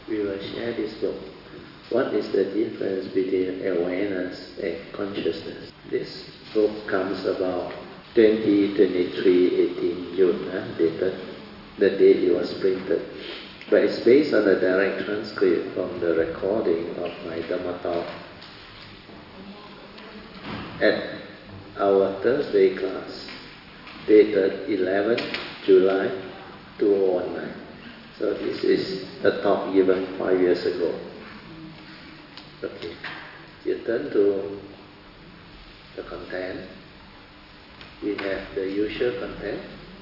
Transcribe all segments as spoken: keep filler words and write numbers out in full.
we will share this book. What is the difference between awareness and consciousness? This book comes about twenty twenty-three, eighteen June, huh, dated, the date it was printed. But it's based on a direct transcript from the recording of my Dhamma talk at our Thursday class, dated eleventh July two thousand nineteen. So this is a talk given five years ago. Okay, you turn to the content. We have the usual content.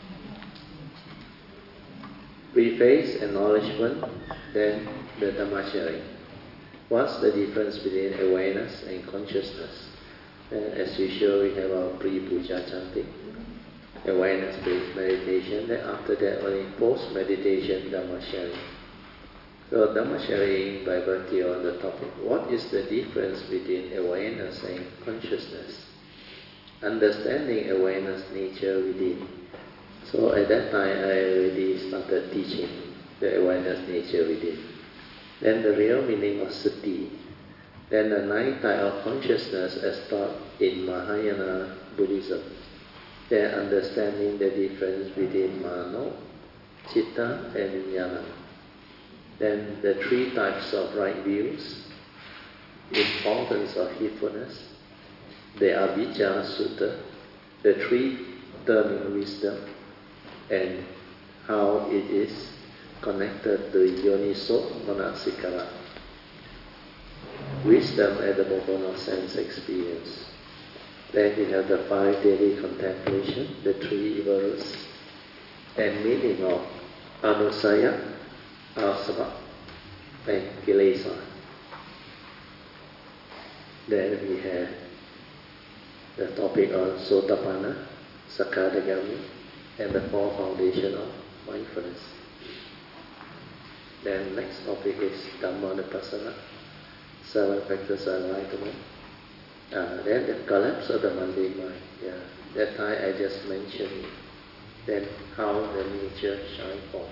Preface, acknowledgement, then the Dhamma sharing. What's the difference between awareness and consciousness? And as usual, we have our pre-puja chanting, awareness-based meditation. Then after that, only post-meditation Dhamma sharing. So Dhamma sharing by virtue on the topic, what is the difference between awareness and consciousness? Understanding awareness nature within. So at that time, I already started teaching the awareness nature within. Then the real meaning of sati. Then the ninth type of consciousness as taught in Mahayana Buddhism. Then understanding the difference between mano, citta, and vijnana. Then the three types of right views, importance of heedfulness, the Avijja Sutta, the three turning wisdom, and how it is connected to Yoniso Manasikara, wisdom at the moment of sense experience. Then we have the five daily contemplation, the three evil roots, and meaning of Anusaya, Asava, and Kilesa. Then we have the topic on Sotapanna, Sakadagami, and the four foundation of mindfulness. Then next topic is Dhammanupassana, seven factors of enlightenment. Uh, then the collapse of the mundane mind. Yeah, that time I just mentioned. Then how the nature shine forth.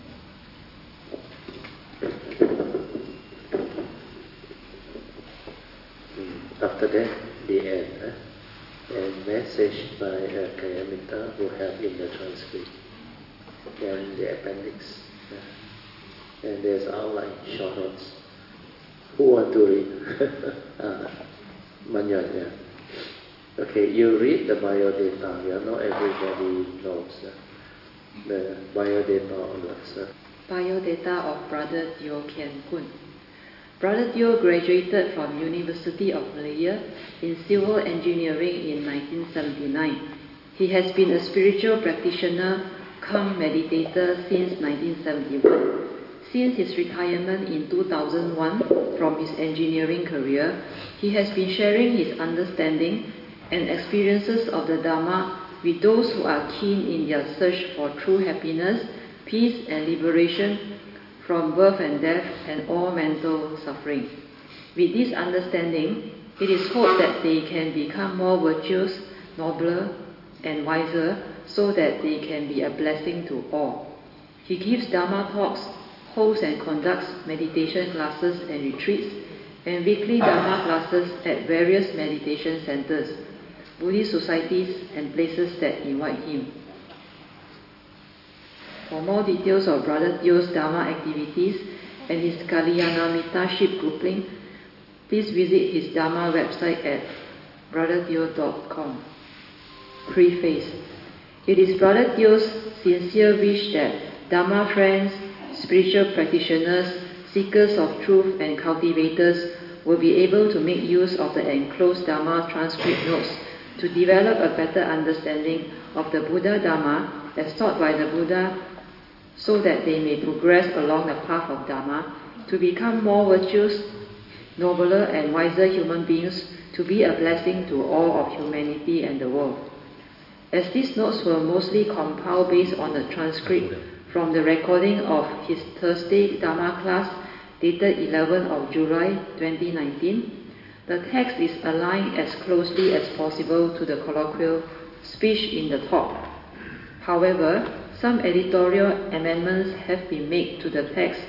Mm. After that, the end. Huh? And message by uh, Kayamita who have in the transcript. Then the appendix. Yeah. And there's outline, short notes. Who want to read? uh, Manyan, yeah. Okay, you read the biodata. Yeah, not everybody knows uh, the biodata on that. Biodata of Brother Teo Kian Kun. Brother Teo graduated from University of Malaya in civil engineering in nineteen seventy-nine. He has been a spiritual practitioner cum meditator since nineteen seventy-one. Since his retirement in two thousand one from his engineering career, he has been sharing his understanding and experiences of the Dhamma with those who are keen in their search for true happiness, peace and liberation from birth and death and all mental suffering. With this understanding, it is hoped that they can become more virtuous, nobler and wiser so that they can be a blessing to all. He gives Dhamma talks, holds and conducts meditation classes and retreats, and weekly Dhamma classes at various meditation centers, Buddhist societies and places that invite him. For more details of Brother Teo's Dhamma activities and his Kalyanamitta grouping, please visit his Dhamma website at brother teo dot com. Preface. It is Brother Teo's sincere wish that Dhamma friends, spiritual practitioners, seekers of truth and cultivators will be able to make use of the enclosed Dhamma transcript notes to develop a better understanding of the Buddha Dhamma as taught by the Buddha, so that they may progress along the path of Dhamma to become more virtuous, nobler and wiser human beings, to be a blessing to all of humanity and the world. As these notes were mostly compiled based on a transcript from the recording of his Thursday Dhamma class dated eleventh of July twenty nineteen, the text is aligned as closely as possible to the colloquial speech in the talk. However, some editorial amendments have been made to the text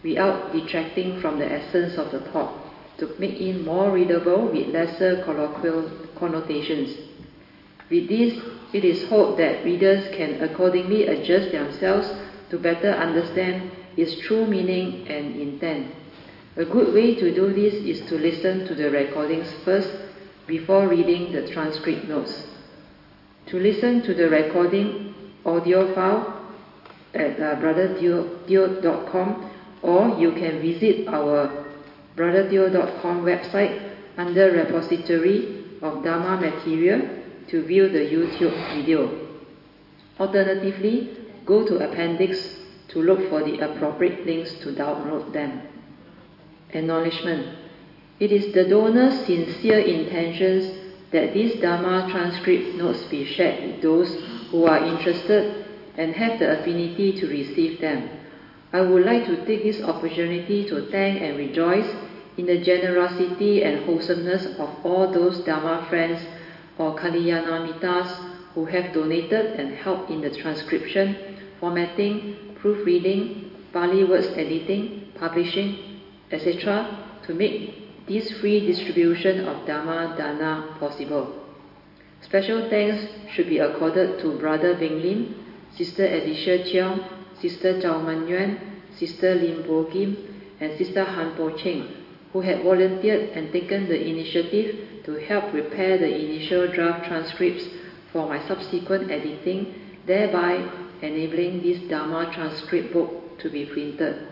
without detracting from the essence of the thought, to make it more readable with lesser colloquial connotations. With this, it is hoped that readers can accordingly adjust themselves to better understand its true meaning and intent. A good way to do this is to listen to the recordings first before reading the transcript notes. To listen to the recording audio file at uh, brother teo dot com, or you can visit our brother teo dot com website under Repository of Dharma Material to view the YouTube video. Alternatively, go to Appendix to look for the appropriate links to download them. Acknowledgement. It is the donor's sincere intentions that these Dharma transcript notes be shared with those who are interested and have the affinity to receive them. I would like to take this opportunity to thank and rejoice in the generosity and wholesomeness of all those Dharma friends or Kalyanamitas who have donated and helped in the transcription, formatting, proofreading, Pali words editing, publishing, et cetera to make this free distribution of Dhamma Dana possible. Special thanks should be accorded to Brother Beng Lim, Sister Alicia Cheong, Sister Chao Man Yuan, Sister Lim Bo Kim, and Sister Han Po Cheng, who had volunteered and taken the initiative to help prepare the initial draft transcripts for my subsequent editing, thereby enabling this Dharma transcript book to be printed.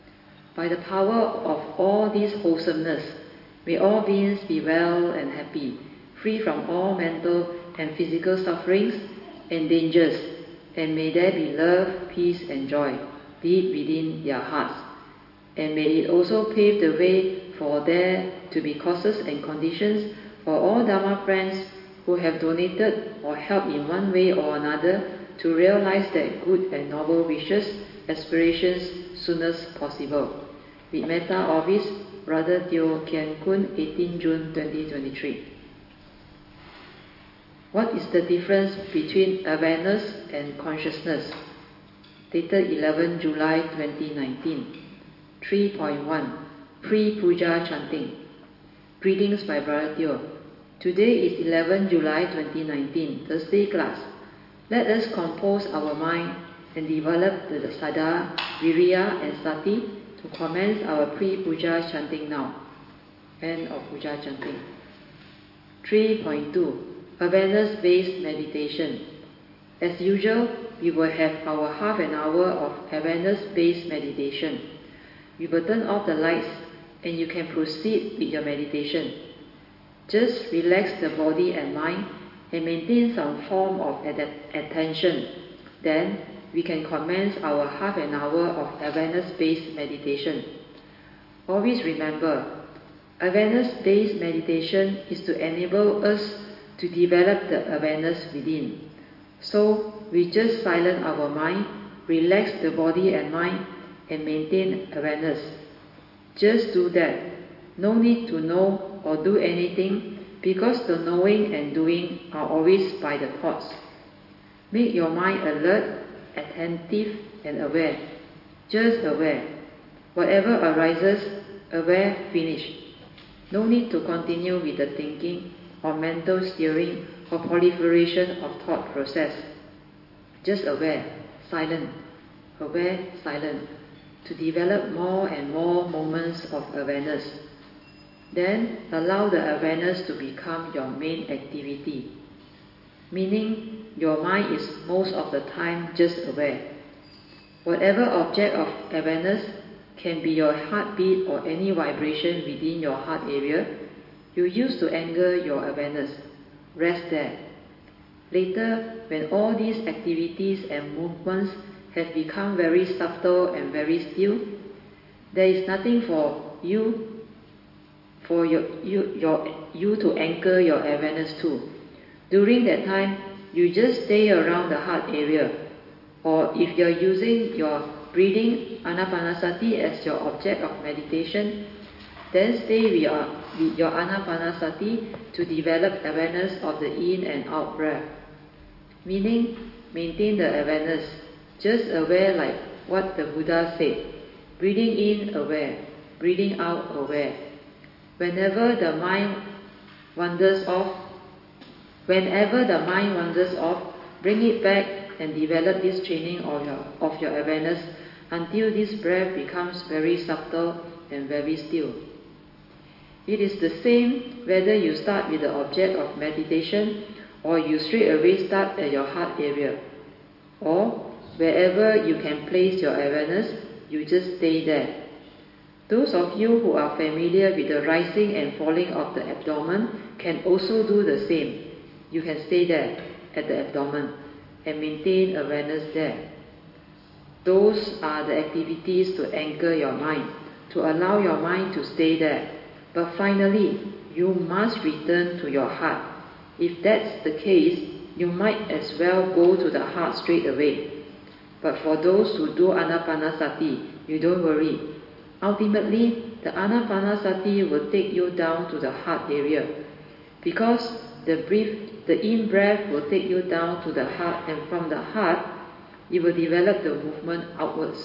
By the power of all this wholesomeness, may all beings be well and happy, free from all mental and physical sufferings and dangers, and may there be love, peace and joy deep within their hearts. And may it also pave the way for there to be causes and conditions for all Dharma friends who have donated or helped in one way or another to realize their good and noble wishes, aspirations soonest possible. With Metta Office, Brother Teo Kian Kun, eighteenth June twenty twenty-three. What is the difference between awareness and consciousness? Dated eleventh July twenty nineteen. three point one. Pre-Puja Chanting. Greetings by Brother Teo. Today is eleventh July twenty nineteen, Thursday class. Let us compose our mind and develop the Sada, Viriya and Sati to commence our pre-puja chanting now. End of puja chanting. three point two. Awareness-based meditation. As usual, we will have our half an hour of awareness-based meditation. We will turn off the lights and you can proceed with your meditation. Just relax the body and mind and maintain some form of attention. Then we can commence our half an hour of awareness-based meditation. Always remember, awareness-based meditation is to enable us to develop the awareness within. So we just silence our mind, relax the body and mind, and maintain awareness. Just do that. No need to know or do anything, because the knowing and doing are always by the thoughts. Make your mind alert, attentive and aware. Just aware. Whatever arises, aware, finish. No need to continue with the thinking or mental steering or proliferation of thought process. Just aware, silent, aware, silent, to develop more and more moments of awareness. Then allow the awareness to become your main activity. Meaning, your mind is most of the time just aware. Whatever object of awareness can be your heartbeat or any vibration within your heart area you use to anchor your awareness. Rest there. Later, when all these activities and movements have become very subtle and very still, there is nothing for you for your, you, your, you to anchor your awareness to. During that time, you just stay around the heart area, or if you're using your breathing Anapanasati as your object of meditation, then stay with your, with your Anapanasati to develop awareness of the in and out breath. Meaning, maintain the awareness, just aware like what the Buddha said. Breathing in, aware. Breathing out, aware. Whenever the mind wanders off, whenever the mind wanders off, bring it back and develop this training of your, of your awareness until this breath becomes very subtle and very still. It is the same whether you start with the object of meditation or you straight away start at your heart area. Or wherever you can place your awareness, you just stay there. Those of you who are familiar with the rising and falling of the abdomen can also do the same. You can stay there at the abdomen and maintain awareness there. Those are the activities to anchor your mind, to allow your mind to stay there. But finally, you must return to your heart. If that's the case, you might as well go to the heart straight away. But for those who do Anapanasati, you don't worry. Ultimately, the Anapanasati will take you down to the heart area, because the breath, the in-breath will take you down to the heart, and from the heart, you will develop the movement outwards.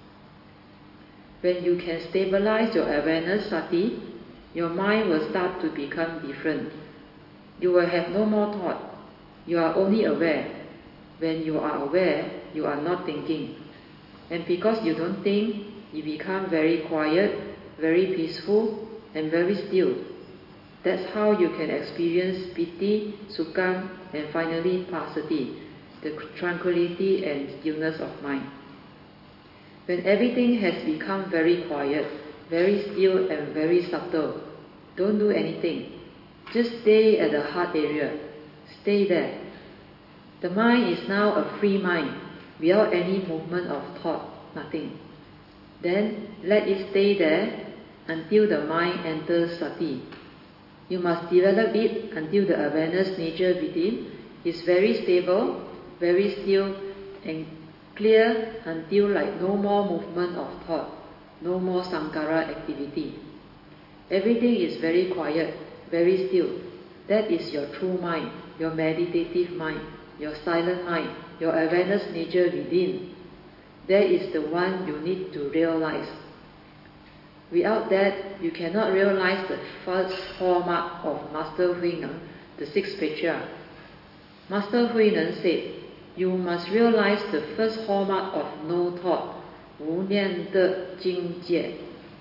When you can stabilize your awareness, Sati, your mind will start to become different. You will have no more thought. You are only aware. When you are aware, you are not thinking. And because you don't think, you become very quiet, very peaceful, and very still. That's how you can experience piti, sukham, and finally passaddhi, the tranquility and stillness of mind. When everything has become very quiet, very still and very subtle, don't do anything. Just stay at the heart area. Stay there. The mind is now a free mind, without any movement of thought, nothing. Then let it stay there until the mind enters sati. You must develop it until the awareness nature within is very stable, very still and clear, until like no more movement of thought, no more sankhara activity. Everything is very quiet, very still. That is your true mind, your meditative mind, your silent mind, your awareness nature within. That is the one you need to realize. Without that, you cannot realize the first hallmark of Master Hui Neng, the sixth patriarch. Master Hui Neng said, you must realize the first hallmark of no thought, wu nian de jing jie.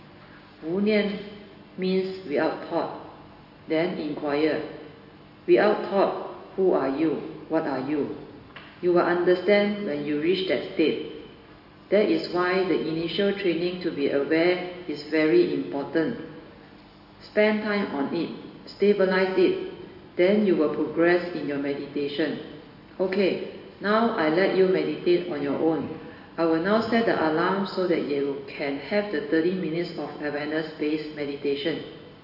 Wu nian means without thought. Then inquire, without thought, who are you? What are you? You will understand when you reach that state. That is why the initial training to be aware is very important. Spend time on it, stabilize it, then you will progress in your meditation. Okay, now I let you meditate on your own. I will now set the alarm so that you can have the thirty minutes of awareness-based meditation.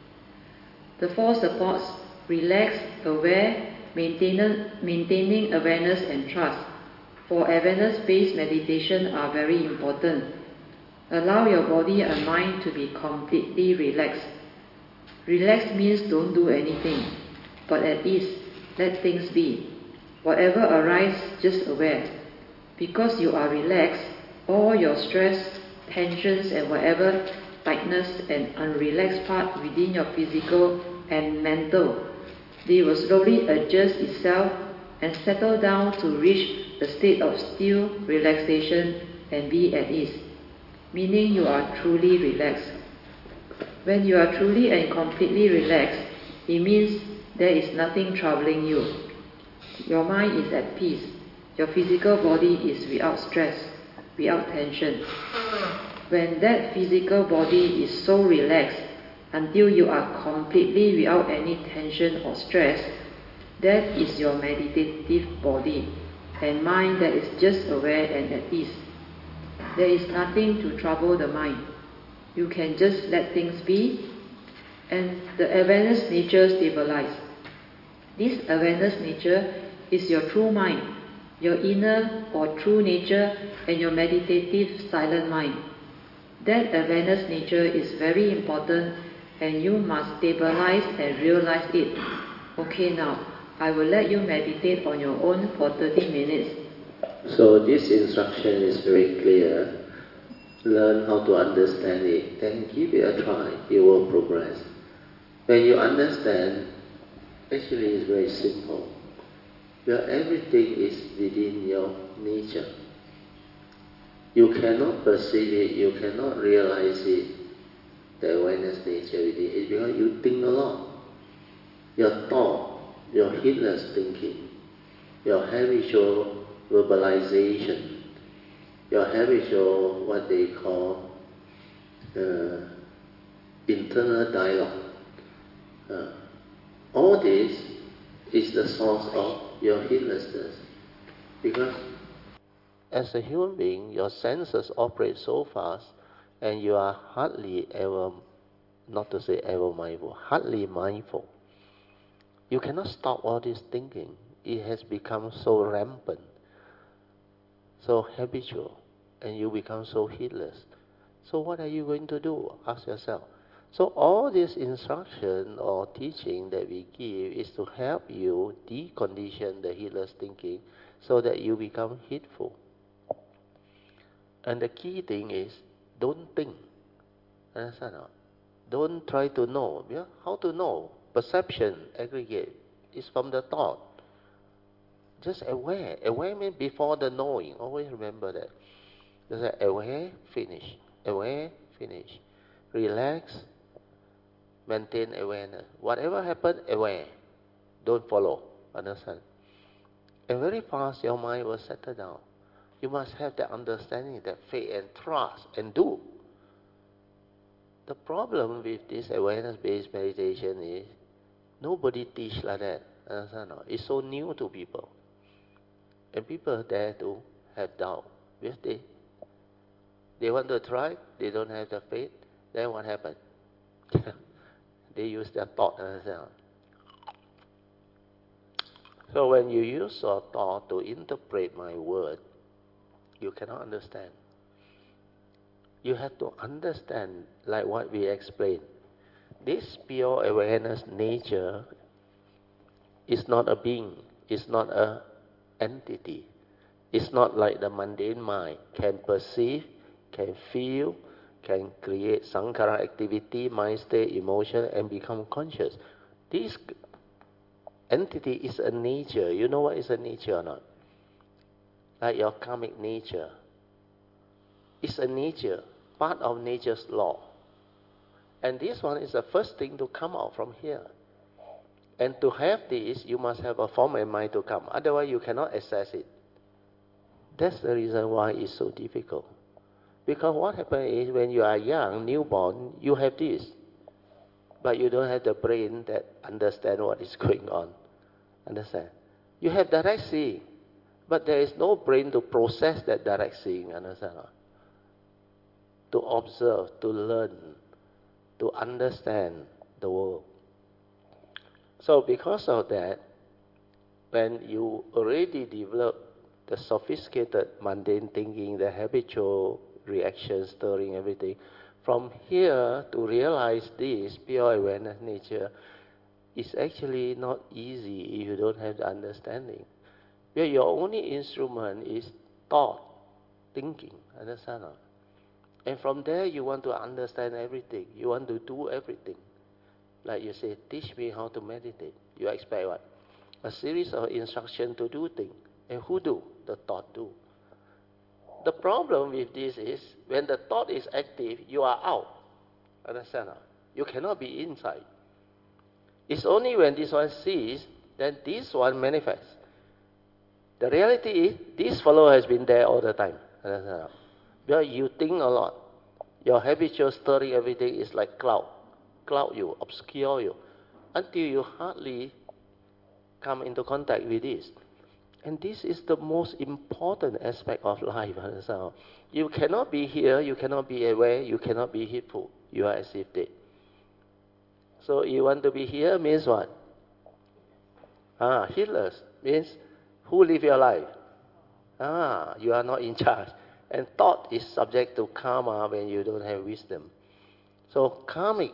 The four supports: relax, aware, maintaining, maintaining awareness and trust, for awareness-based meditation are very important. Allow your body and mind to be completely relaxed. Relaxed means don't do anything, but at ease, let things be. Whatever arises, just aware. Because you are relaxed, all your stress, tensions and whatever tightness and unrelaxed part within your physical and mental, they will slowly adjust itself and settle down to reach the state of still relaxation and be at ease, meaning you are truly relaxed. When you are truly and completely relaxed, it means there is nothing troubling you. Your mind is at peace. Your physical body is without stress, without tension. When that physical body is so relaxed until you are completely without any tension or stress, that is your meditative body and mind that is just aware and at ease. There is nothing to trouble the mind. You can just let things be, and the awareness nature stabilize. This awareness nature is your true mind, your inner or true nature, and your meditative silent mind. That awareness nature is very important, and you must stabilize and realize it. Okay, now I will let you meditate on your own for thirty minutes. So this instruction is very clear. learn how to understand it, then give it a try, it will progress. When you understand, actually it's very simple. Where everything is within your nature. You cannot perceive it, you cannot realize it, the awareness nature within it, because you think a lot. Your thought, your heedless thinking, your habitual verbalization, your habitual, what they call, uh, internal dialogue. Uh, all this is the source of your heedlessness. Because as a human being, your senses operate so fast, and you are hardly ever, not to say ever mindful, hardly mindful. You cannot stop all this thinking. It has become so rampant, so habitual, and you become so heedless. So what are you going to do? Ask yourself. So all this instruction or teaching that we give is to help you decondition the heedless thinking so that you become heedful. And the key thing is, don't think. Understand? Don't try to know. Yeah? How to know? Perception, aggregate, is from the thought. Just aware. Aware means before the knowing. Always remember that. Just aware, finish. Aware, finish. Relax, maintain awareness. Whatever happens, aware. Don't follow. Understand? And very fast your mind will settle down. You must have that understanding, that faith and trust, and do. The problem with this awareness-based meditation is nobody teach like that. Understand? It's so new to people. And people dare to have doubt. Because they, they want to try, they don't have the faith, then what happens? They use their thought. Understand? So when you use your thought to interpret my word, you cannot understand. You have to understand, like what we explained. This pure awareness nature is not a being, it's not an entity. It's not like the mundane mind can perceive, can feel, can create sankhara activity, mind state, emotion, and become conscious. This entity is a nature. You know what is a nature or not? Like your karmic nature. It's a nature, part of nature's law. And this one is the first thing to come out from here. And to have this, you must have a form and mind to come. Otherwise, you cannot access it. That's the reason why it's so difficult. Because what happens is when you are young, newborn, you have this. But you don't have the brain that understands what is going on. Understand? You have direct seeing. But there is no brain to process that direct seeing. Understand? To observe, to learn, to understand the world. So because of that, when you already develop the sophisticated mundane thinking, the habitual reaction, stirring, everything, from here to realize this pure awareness nature is actually not easy if you don't have the understanding. Where your only instrument is thought, thinking, understand? And from there you want to understand everything. You want to do everything. Like you say, teach me how to meditate. You expect what? A series of instructions to do things. And who do? The thought do. The problem with this is, when the thought is active, you are out. Understand? You cannot be inside. It's only when this one sees, then this one manifests. The reality is, this fellow has been there all the time. Understand? Because you think a lot. Your habitual stirring, everything is like cloud. Cloud you, obscure you, until you hardly come into contact with this. And this is the most important aspect of life. Understand? You cannot be here, you cannot be aware, you cannot be heedful. You are as if dead. So you want to be here means what? Ah, heedless means who live your life? Ah, you are not in charge. And thought is subject to karma when you don't have wisdom. So karmic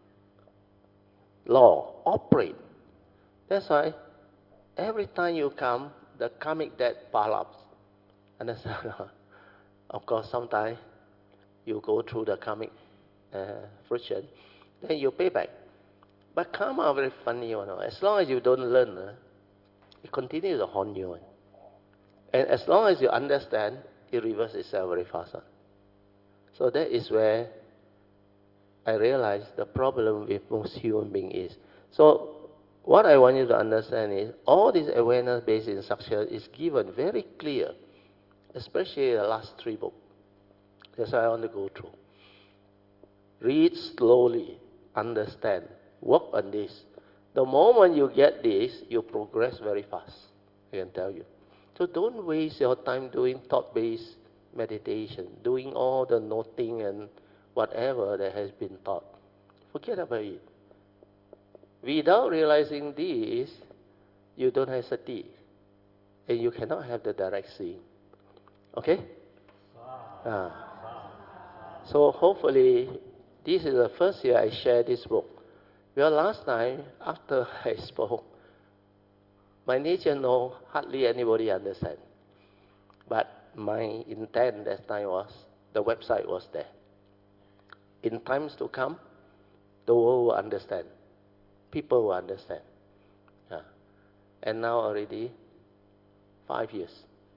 law operate. That's why every time you come, the karmic debt pile up. Understand? Of course, sometimes you go through the karmic uh, friction, then you pay back. But karma very funny, you know. As long as you don't learn, uh, it continues to haunt you. And as long as you understand, it reverses itself very fast. Uh. So that is where I realized the problem with most human beings is. So what I want you to understand is all this awareness-based instruction is given very clear, especially the last three books. That's what I want to go through. Read slowly, understand, work on this. The moment you get this, you progress very fast, I can tell you. So don't waste your time doing thought-based meditation, doing all the noting and whatever that has been taught. Forget about it. Without realizing this, you don't have sati, and you cannot have the direct seeing. Okay? Ah. So hopefully, this is the first year I share this book. Well, last time, after I spoke, my nature no hardly anybody understand. But my intent that time was, the website was there. In times to come, the world will understand. People will understand. Yeah. And now already, five years.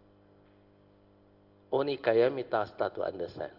Only Kayamita start to understand.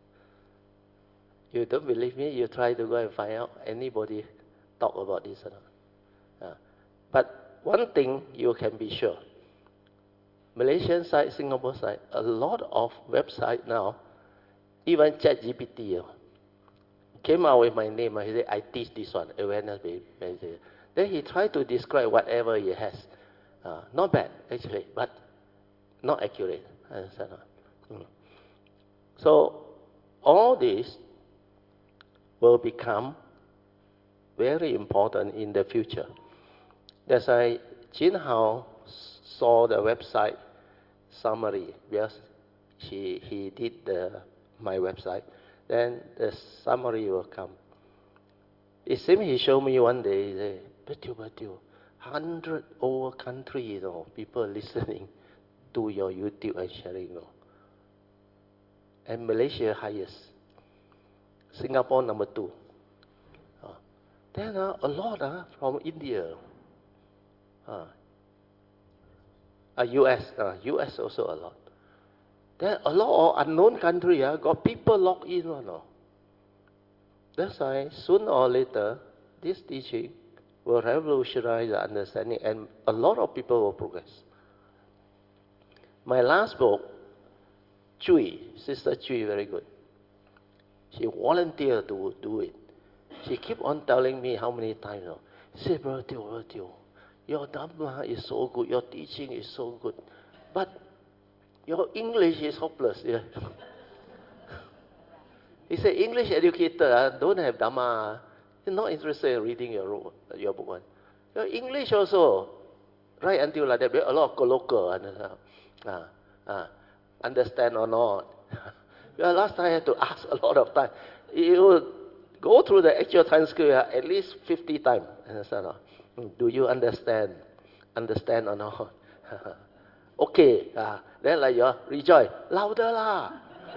You don't believe me? You try to go and find out anybody talk about this or not. Yeah. But one thing you can be sure. Malaysian side, Singapore side, a lot of website now, even ChatGPT, came out with my name. He said, I teach this one, awareness based. Then he tried to describe whatever he has. Uh, not bad, actually, but not accurate. Understand? Mm. So, all this will become very important in the future. That's why Jin Hao saw the website summary, because she, he did the, my website. Then the summary will come. It seems he showed me one day, he said, Betul, betul, hundred over countries, you know, people listening to your YouTube and sharing, you know. And Malaysia highest. Singapore number two. Uh, then uh, a lot uh, from India. Uh, uh, U S, uh, U S also a lot. Then a lot of unknown country uh, got people logged in. You know. That's why sooner or later, this teaching will revolutionize the understanding and a lot of people will progress. My last book, Chui, Sister Chui, very good. She volunteered to do it. She kept on telling me how many times. You know, she said, Brother Teo, Brother Teo, your Dhamma is so good, your teaching is so good, but your English is hopeless. Yeah. He said, English educator uh, don't have Dhamma. You're not interested in reading your, your book. One. Your English also, right until like that, a lot of colloquial. Uh, uh, uh, understand or not? Well, last time I had to ask a lot of time. You go through the actual transcript uh, at least fifty times. Understand or not? Do you understand? Understand or not? Okay. Uh, then like you rejoice. Louder lah.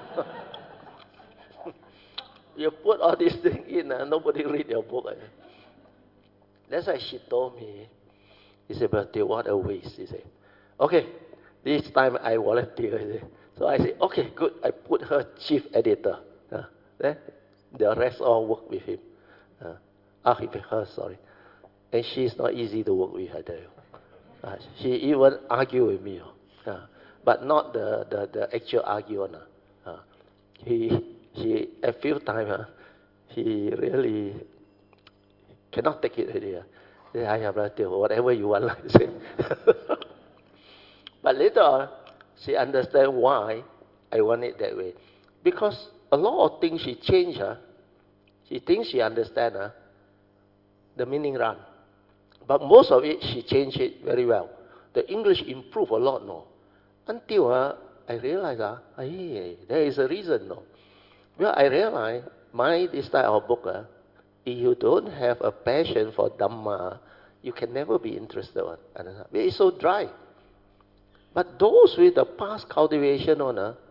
You put all these things in, uh, nobody read your book. Uh. That's why she told me. He said, but what a waste. He said, okay, this time I volunteer. So I said, okay, good. I put her chief editor. Uh, then the rest all work with him. Uh, ah, with her, sorry. And she's not easy to work with, I tell you. Uh, she even argue with me. Uh, but not the, the, the actual argument. Uh, he... He, a few times, uh, he really cannot take it already. Uh. I have to whatever you want, like say. But later on, she understand why I want it that way. Because a lot of things she changed. Uh, she thinks she understand uh, the meaning run. But most of it, she changed it very well. The English improved a lot, no? Until uh, I realized, uh, hey, there is a reason, no? Well, I realize my this type of book, uh, if you don't have a passion for Dhamma, you can never be interested in it. It's so dry. But those with the past cultivation on, uh,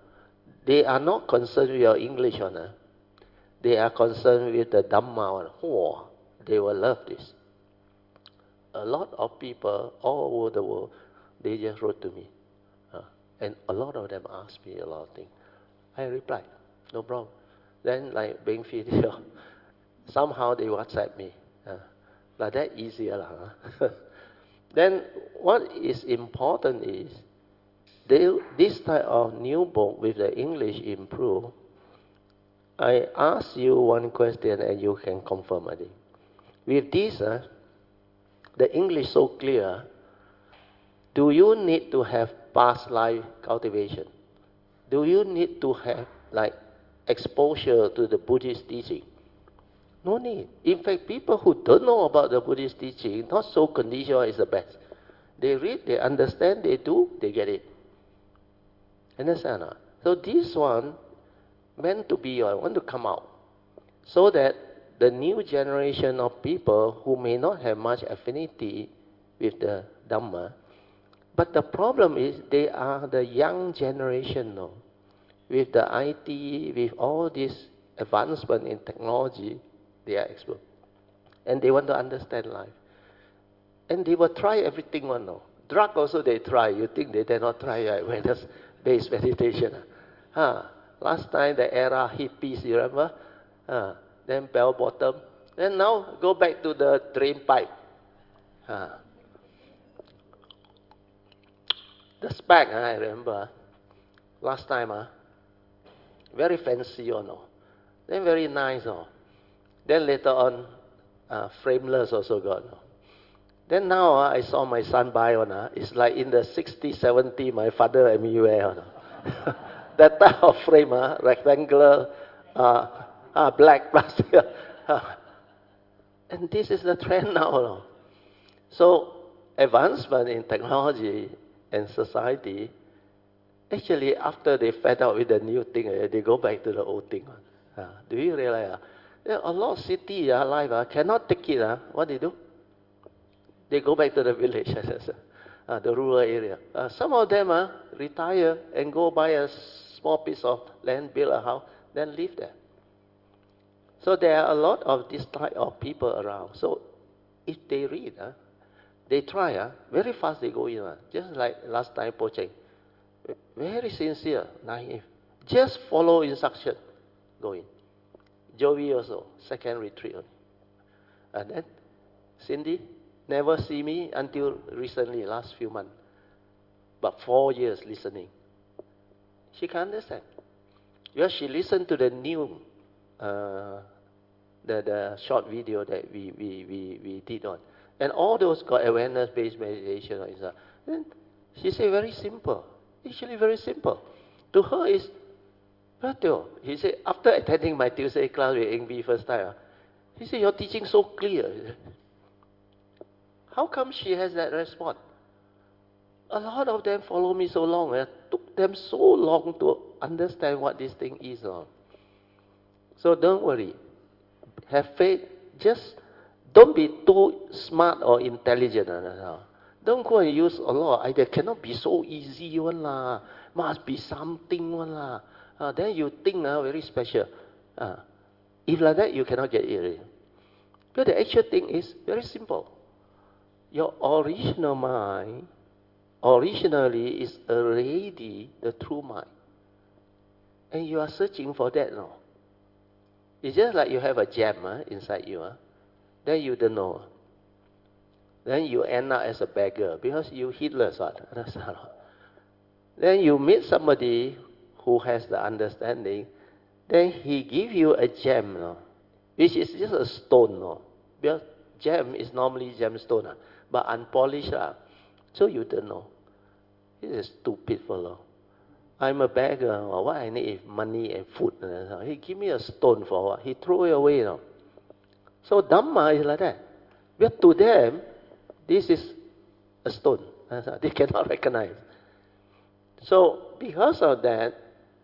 they are not concerned with your English one. Uh. They are concerned with the Dhamma one. Oh, they will love this. A lot of people all over the world, they just wrote to me. Uh, and a lot of them asked me a lot of things. I replied, no problem. Then like being video, somehow they WhatsApp me. Uh, like that easier. Huh? Then what is important is, they, this type of new book with the English improved, I ask you one question and you can confirm it. With this, uh, the English so clear, do you need to have past life cultivation? Do you need to have like exposure to the Buddhist teaching? No need. In fact, people who don't know about the Buddhist teaching, not so conditional is the best. They read, they understand, they do, they get it. Understand? Huh? So this one meant to be, I want to come out, so that the new generation of people who may not have much affinity with the Dhamma, but the problem is they are the young generation now. With the I T, with all this advancement in technology, they are expert. And they want to understand life. And they will try everything one now. Drug also they try. You think they did not try right? Awareness-based meditation. Huh. Last time the era hippies, you remember? Huh. Then bell bottom. Then now go back to the drain pipe. Huh. The spec, huh, I remember. Last time, huh? Very fancy, you know. Then very nice, oh. Then later on, uh, frameless also got. No? Then now uh, I saw my son buy one. Uh, it's like in the sixties, seventies, my father and me wear. No? That type of frame, uh, rectangular, uh, uh, black plastic. uh, and this is the trend now. No? So advancement in technology and society, actually after they fed up with the new thing, uh, they go back to the old thing. Uh, do you realize? Uh, Yeah, a lot of city uh, life uh, cannot take it. Uh, what they do? They go back to the village, uh, the rural area. Uh, some of them uh, retire and go buy a small piece of land, build a house, then live there. So there are a lot of this type of people around. So if they read, uh, they try, uh, very fast they go in. Uh, just like last time, Pocheng. Very sincere, naive. Just follow instruction, go in. Joey also, second retreat. And then Cindy never see me until recently, last few months. But four years listening. She can't understand. Because she listened to the new, uh, the, the short video that we, we, we, we did on. And all those got awareness-based meditation. Then she said very simple. Actually very simple. To her is, he said, after attending my Tuesday class with Eng Bee first time, he said, your teaching so clear. How come she has that response? A lot of them follow me so long. It took them so long to understand what this thing is. So don't worry. Have faith. Just don't be too smart or intelligent. Don't go and use a lot. It cannot be so easy. One la. Must be something. One la. Uh, then you think uh, very special. Uh, if like that, you cannot get it. But the actual thing is very simple. Your original mind, originally is already the true mind. And you are searching for that now. It's just like you have a gem uh, inside you. Uh, then you don't know. Then you end up as a beggar because you heedless. Uh, then you meet somebody who has the understanding, then he give you a gem, no? Which is just a stone. No? Because gem is normally gemstone, uh, but unpolished. Uh, so you don't know. This is stupid fellow. I'm a beggar. Or what I need is money and food. Uh, he give me a stone for what? He throw it away. No? So Dhamma is like that. But to them, this is a stone. Uh, they cannot recognize. So because of that,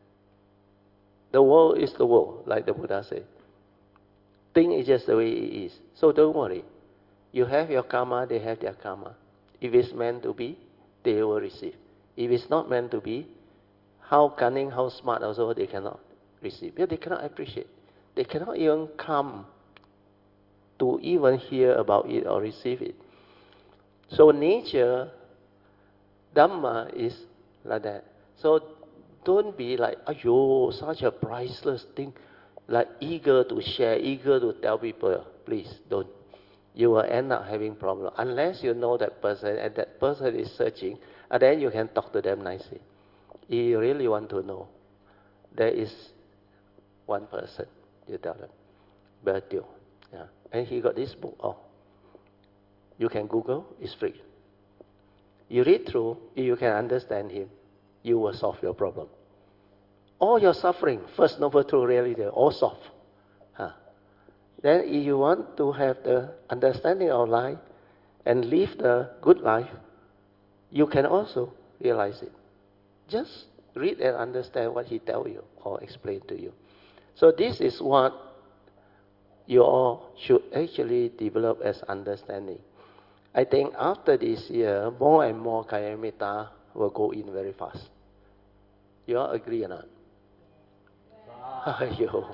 the world is the world, like the Buddha said. Thing is just the way it is. So don't worry. You have your karma, they have their karma. If it's meant to be, they will receive. If it's not meant to be, how cunning, how smart also they cannot receive. Because they cannot appreciate. They cannot even come to even hear about it or receive it. So nature, Dhamma is like that. So don't be like, ayo, such a priceless thing, like eager to share, eager to tell people. Please don't. You will end up having problem unless you know that person and that person is searching, and then you can talk to them nicely. If you really want to know, there is one person, you tell them, Bertio, yeah, and he got this book. Oh, you can Google, it's free. You read through, if you can understand him, you will solve your problem. All your suffering, First Noble Truth reality, all solved. Huh. Then if you want to have the understanding of life and live the good life, you can also realize it. Just read and understand what he tells you or explain to you. So this is what you all should actually develop as understanding. I think after this year, more and more Kayamita will go in very fast. You all agree or not? Wow.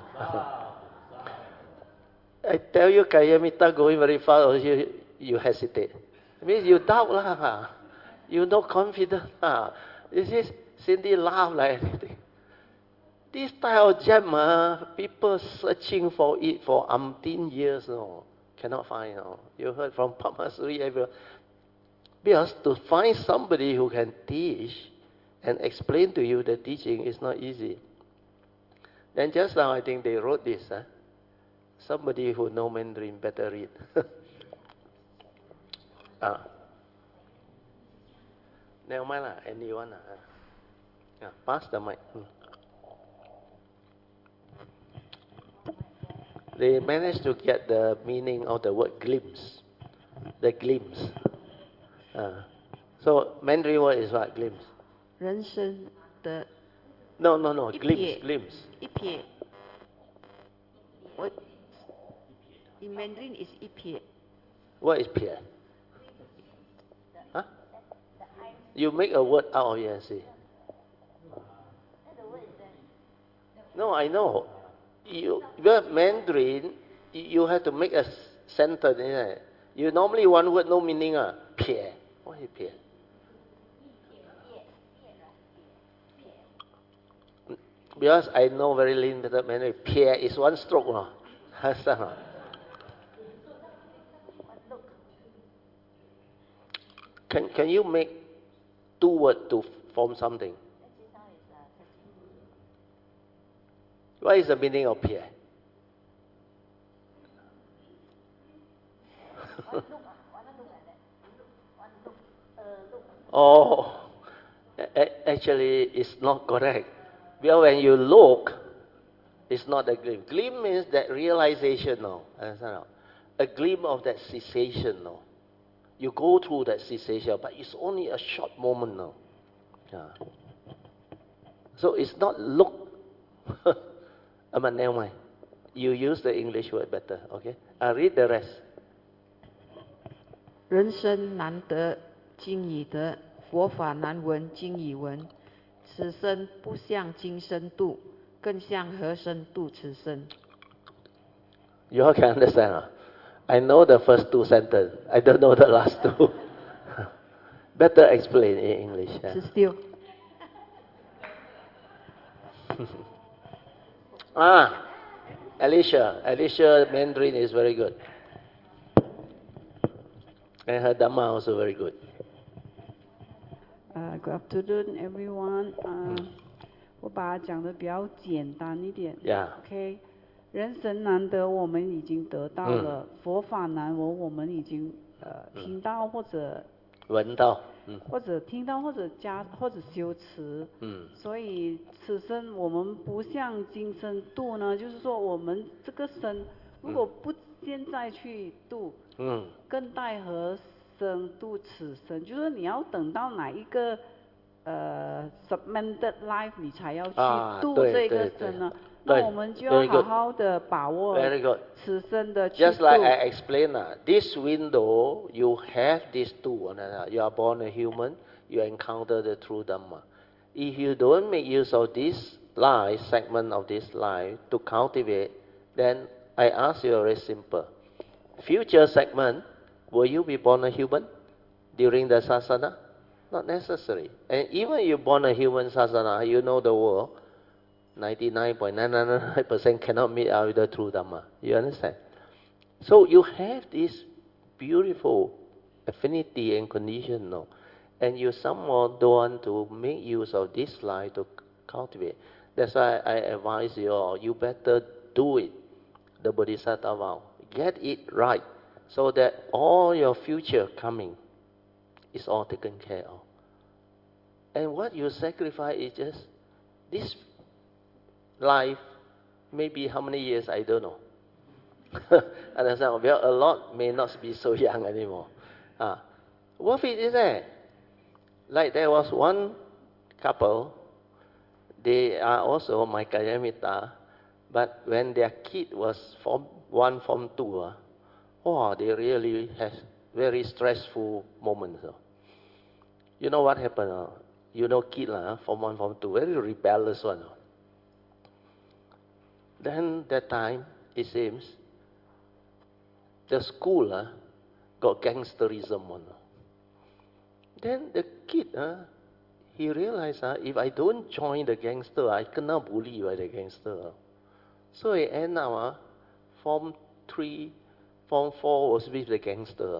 I tell you, Kayamita going very fast, or you, you hesitate. It means you doubt lah. You no confidence lah. This is Cindy laugh like anything. This type of gem, uh, people searching for it for umpteen years, no, cannot find. No. You heard from Pamasuri, everyone. Because to find somebody who can teach and explain to you the teaching is not easy. Then just now, I think they wrote this. Huh? Somebody who know Mandarin better read. ah. Never mind lah, anyone lah. Yeah, pass the mic. Hmm. They managed to get the meaning of the word glimpse. The glimpse. Uh, so Mandarin word is what? Glimpse. 人生的 No, no, no. 一 Glimpse, 瞥 glimpse. 一瞥 What in Mandarin is 一瞥 What is peer? Huh? You make a word out of it and see. No, I know. You, well, Mandarin, you have to make a sentence. Isn't it? You normally one word no meaning. Uh, peer. What is peer? Because I know very limited Mandarin. Peer is one stroke. No? Can, can you make two words to form something? What is the meaning of peer? Oh, a- actually, it's not correct. Because when you look, it's not a glimpse. Glimpse means that realization, no. Understand? A glimpse of that cessation, no. You go through that cessation, but it's only a short moment now. Yeah. So it's not look. But never mind. You use the English word better, okay? I'll read the rest. 人生难得今已得，佛法难闻今已闻。此生不向今生度，更向何生度此生。 You all can understand. Huh? I know the first two sentences. I don't know the last two. Better explain in English. Yeah. Sit still. ah, Alicia. Alicia Mandarin is very good. And her Dhamma also very good. Uh, good afternoon, everyone. Uh, 我把它讲得比较简单一点。 Yeah. OK， 人生难得，我们已经得到了； 嗯、 佛法难闻，我们已经呃听到或者闻到，嗯， 或者听到或者加或者修持。 嗯。 所以此生我们不向今生度呢，就是说我们这个生如果不现在去度， 嗯， 更待何生度此生？就是说你要等到哪一个呃 submitted life 你才要去度这个生呢？那我们就要好好的把握此生的去度。 Just like I explained, uh, this window you have these two. Uh, you are born a human, you encounter the true Dhamma. if you don't make use of this life, segment of this life to cultivate, then I ask you very simple. Future segment, will you be born a human during the sasana? Not necessary. And even you born a human sasana, you know the world, ninety-nine point nine nine nine percent cannot meet out with the true Dhamma. You understand? So you have this beautiful affinity and condition, no? And you somehow don't want to make use of this life to cultivate. That's why I advise you all, you better do it, the Bodhisattva vow. Get it right, so that all your future coming is all taken care of. And what you sacrifice is just this life, maybe how many years, I don't know. Understand? Well, a lot may not be so young anymore. Ah, worth it, isn't it? Like there was one couple, they are also my Kayamita, but when their kid was form one, form two, uh, oh, they really had very stressful moments. Uh. You know what happened? Uh? You know, kid, uh, form one, form two, very rebellious one. Uh. Then that time, it seems, the school uh, got gangsterism on. Uh. Then the kid, uh, he realized uh, if I don't join the gangster, I cannot bully by the gangster. Uh. So he ended up, uh, Form three, Form four was with the gangster.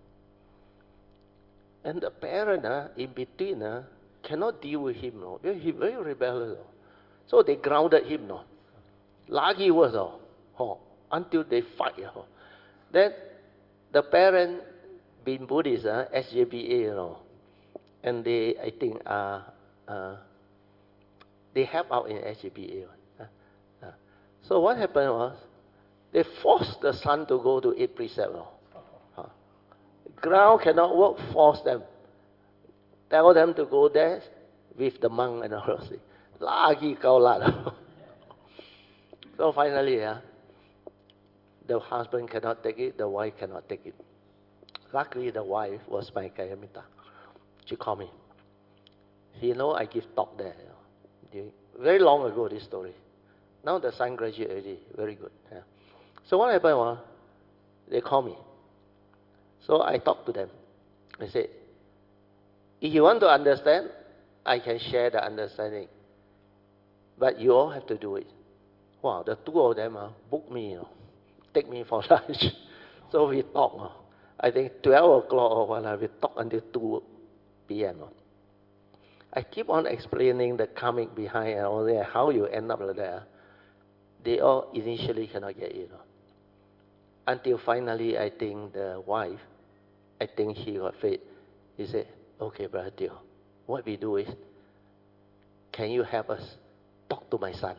And the parent, uh, in between, uh, cannot deal with him. No? He's very rebellious. No? So they grounded him. No? Lagi was, oh, oh, until they fight. Oh. Then the parent, being Buddhist, uh, S J B A, you know, and they, I think, uh, uh, they help out in S J B A. Uh, uh. So what happened was, they forced the son to go to eight precept. No? Uh. Ground cannot work, force them. Tell them to go there with the monk and the horse. Lagi kau lat. So finally, uh, the husband cannot take it, the wife cannot take it. Luckily, the wife was my Kayamita. She called me. You know, I give talk there. You know. Very long ago, this story. Now the son graduated already. Very good. Yeah. So what happened was, they called me. So I talked to them. I said, if you want to understand, I can share the understanding. But you all have to do it. Wow, the two of them uh, booked me, you know, take me for lunch. So we talk. Uh, I think twelve o'clock or whatever, we talk until two p m Uh. I keep on explaining the karmic behind and all that, how you end up like that. They all initially cannot get it. Uh. Until finally, I think the wife, I think she got faith. He said, okay, Brother Teo, what we do is, can you help us talk to my son?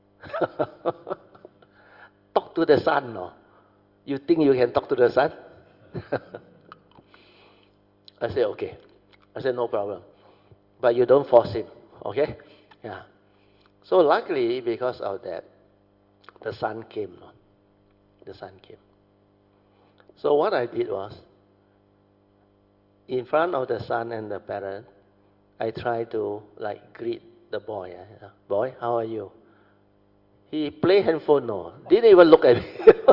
Talk to the son, no? You think you can talk to the son? I said, okay. I said, no problem. But you don't force him, okay? Yeah. So luckily, because of that, the son came, no? The son came. So what I did was, in front of the son and the parent, I tried to like greet the boy. Eh? Boy, how are you? He play handphone, no. Didn't even look at me.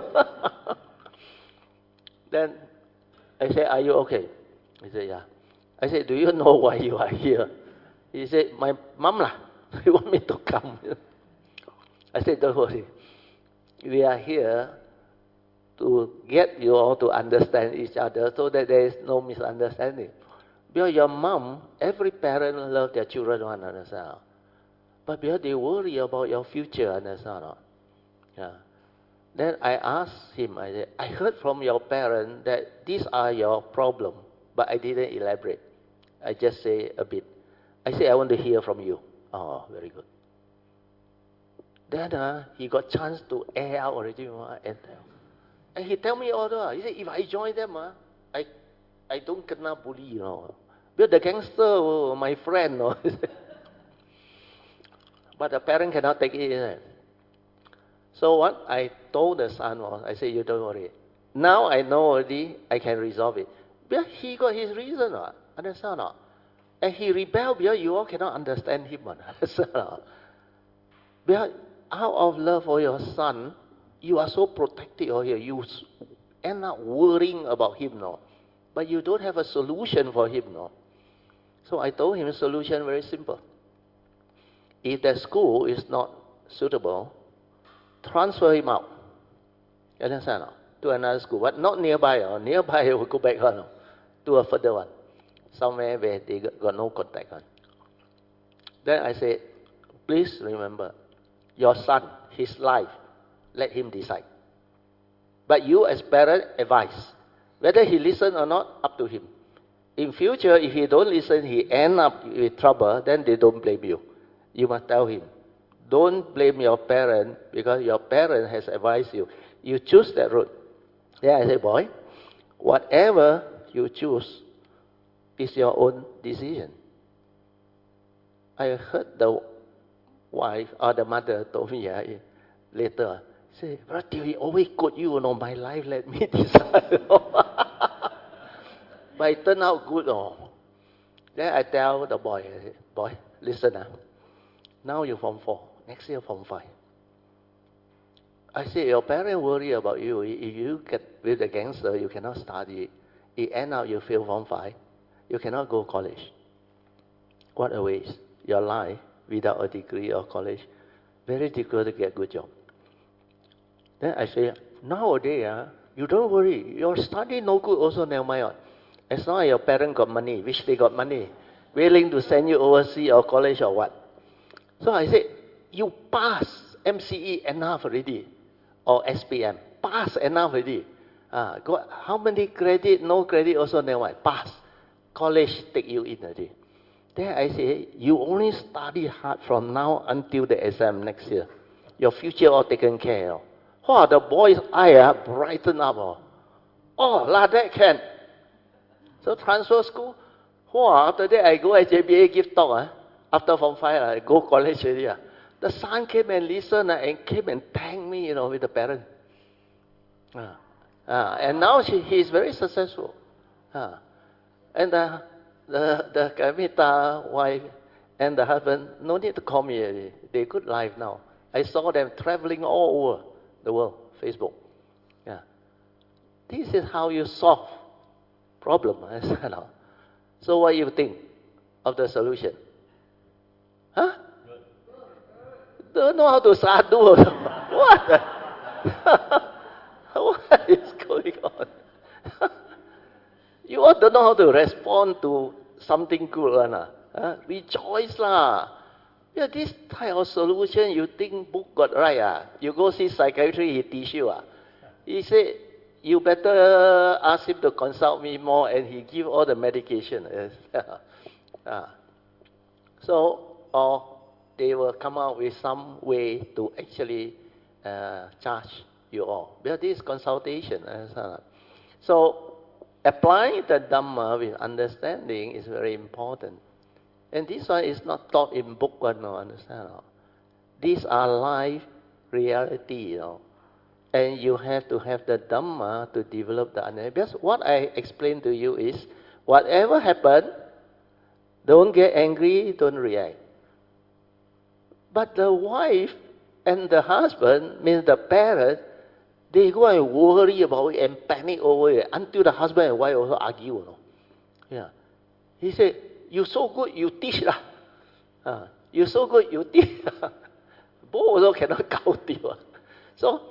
Then I said, are you okay? He said, yeah. I said, do you know why you are here? He said, my mom lah. He want me to come. I said, don't worry. We are here to get you all to understand each other so that there is no misunderstanding. Because your mom, every parent loves their children, one understand. But because they worry about your future, understand? Yeah. Then I asked him, I said, I heard from your parent that these are your problems, but I didn't elaborate. I just say a bit. I said, I want to hear from you. Oh, very good. Then uh, he got chance to air out already. Uh, and, and he tell me all that. He said, if I join them, uh, I I don't kena bully, you know. Because the gangster, oh, my friend. No? But the parent cannot take it. Isn't it? So what I told the son was, I said, you don't worry. Now I know already, I can resolve it. But he got his reason. Uh, understand or not? And he rebelled because you all cannot understand him. Because out of love for your son, you are so protective of him. You end up worrying about him, no? But you don't have a solution for him, no? So I told him a solution very simple. If the school is not suitable, transfer him out. You understand? No? To another school, but not nearby. No? Nearby, he will go back no? To a further one, somewhere where they got, got no contact. No? Then I said, please remember, your son, his life, let him decide. But you as parent, advise. Whether he listen or not, up to him. In future, if he don't listen, he end up with trouble, then they don't blame you. You must tell him. Don't blame your parent because your parent has advised you. You choose that route. Then I say, boy, whatever you choose is your own decision. I heard the wife or the mother told me uh, later, say, Brother, he always quote you, you know, my life, let me decide. But it turned out good. Oh. Then I tell the boy, boy, listen, uh, now you're Form four, next year Form five. I say, your parents worry about you. If you get with the gangster, you cannot study. It end up you fail Form five. You cannot go college. What a waste. Your life without a degree or college, very difficult to get a good job. Then I say, nowadays, uh, you don't worry. Your study no good also never mind. As long as your parents got money, which they got money, willing to send you overseas or college or what. So I said, you pass M C E enough already, or S P M. Pass enough already. Uh, got how many credit, no credit also never mind. Pass. College take you in already. Then I say, you only study hard from now until the exam next year. Your future all taken care of. Oh, the boy's eye uh, brighten up. Oh, oh like that can. So transfer school. Oh, after that I go at J B A give talk. Uh, after Form five, I go college already. Uh. The son came and listened uh, and came and thanked me, you know, with the parent. Uh, uh, and now she, he is very successful. Uh, and uh, the the Kamita wife and the husband no need to call me already. They good life now. I saw them traveling all over the world. Facebook. Yeah. This is how you solve problem. So what do you think of the solution? Huh? Don't know how to sadhu. What? What is going on? You all don't know how to respond to something good. Huh? Rejoice lah. Yeah, this type of solution you think book got right. Ah? You go see psychiatrist, he teach you. Ah? He said, you better ask him to consult me more, and he give all the medication. ah. So, or they will come out with some way to actually uh, charge you all. Because this is consultation. Uh, so, applying the Dhamma with understanding is very important. And this one is not taught in book one, no, understand? No? These are life reality, you know. And you have to have the Dhamma to develop the understanding. Because what I explained to you is, whatever happened, don't get angry, don't react. But the wife and the husband, means the parent, they go and worry about it and panic over it until the husband and wife also argue. You know? Yeah. He said, you so good, you teach lah. Uh, you so good, you teach. Both also cannot count you. So,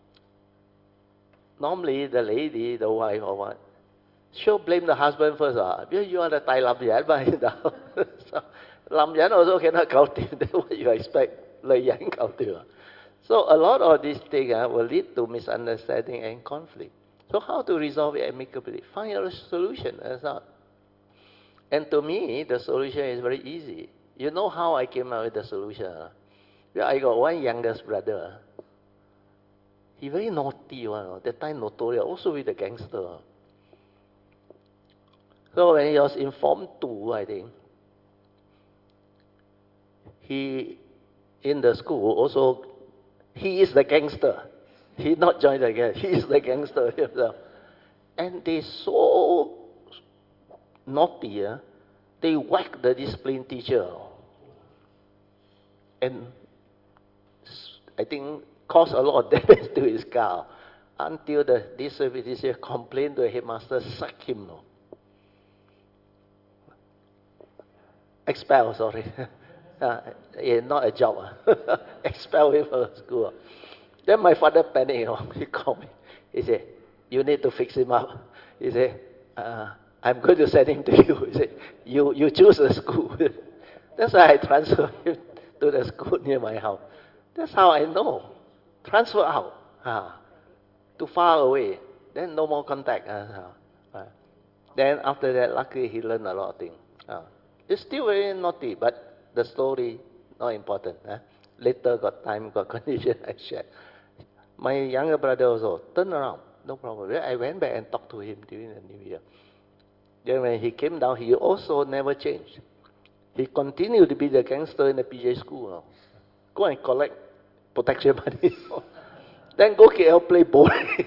normally the lady, the wife or what, she'll blame the husband first. Uh, because you are the Tai Lam Yan. So, Lam Yan also cannot count you. Then what you expect? Le Yan count you. So, a lot of these things uh, will lead to misunderstanding and conflict. So, how to resolve it amicably? Find a solution. That's not. And to me, the solution is very easy. You know how I came up with the solution? Huh? Yeah, I got one youngest brother. He very naughty one. Huh? That time notorious, also with the gangster. Huh? So when he was in Form two, I think, he, in the school, also, he is the gangster. He not joined the gang. He is the gangster himself. And they so naughty, uh, they whacked the discipline teacher. And I think caused a lot of damage to his car. Until the discipline teacher complained to the headmaster, sack him. No. Expel, sorry. uh, yeah, not a job. Expel him from the school. Then my father panicked. You know. He called me. He said, you need to fix him up. He said, uh, I'm going to send him to you. He said, you, you choose the school. That's why I transferred him to the school near my house. That's how I know. Transfer out. Uh, too far away. Then no more contact. Uh, uh. Then after that, luckily he learned a lot of things. Uh, it's still very naughty, but the story not important. Uh. Later got time, got condition, I share. My younger brother also turned around. No problem. I went back and talked to him during the New Year. Then when he came down, he also never changed. He continued to be the gangster in the P J school. No? Go and collect protection money. Then go K L play bowling.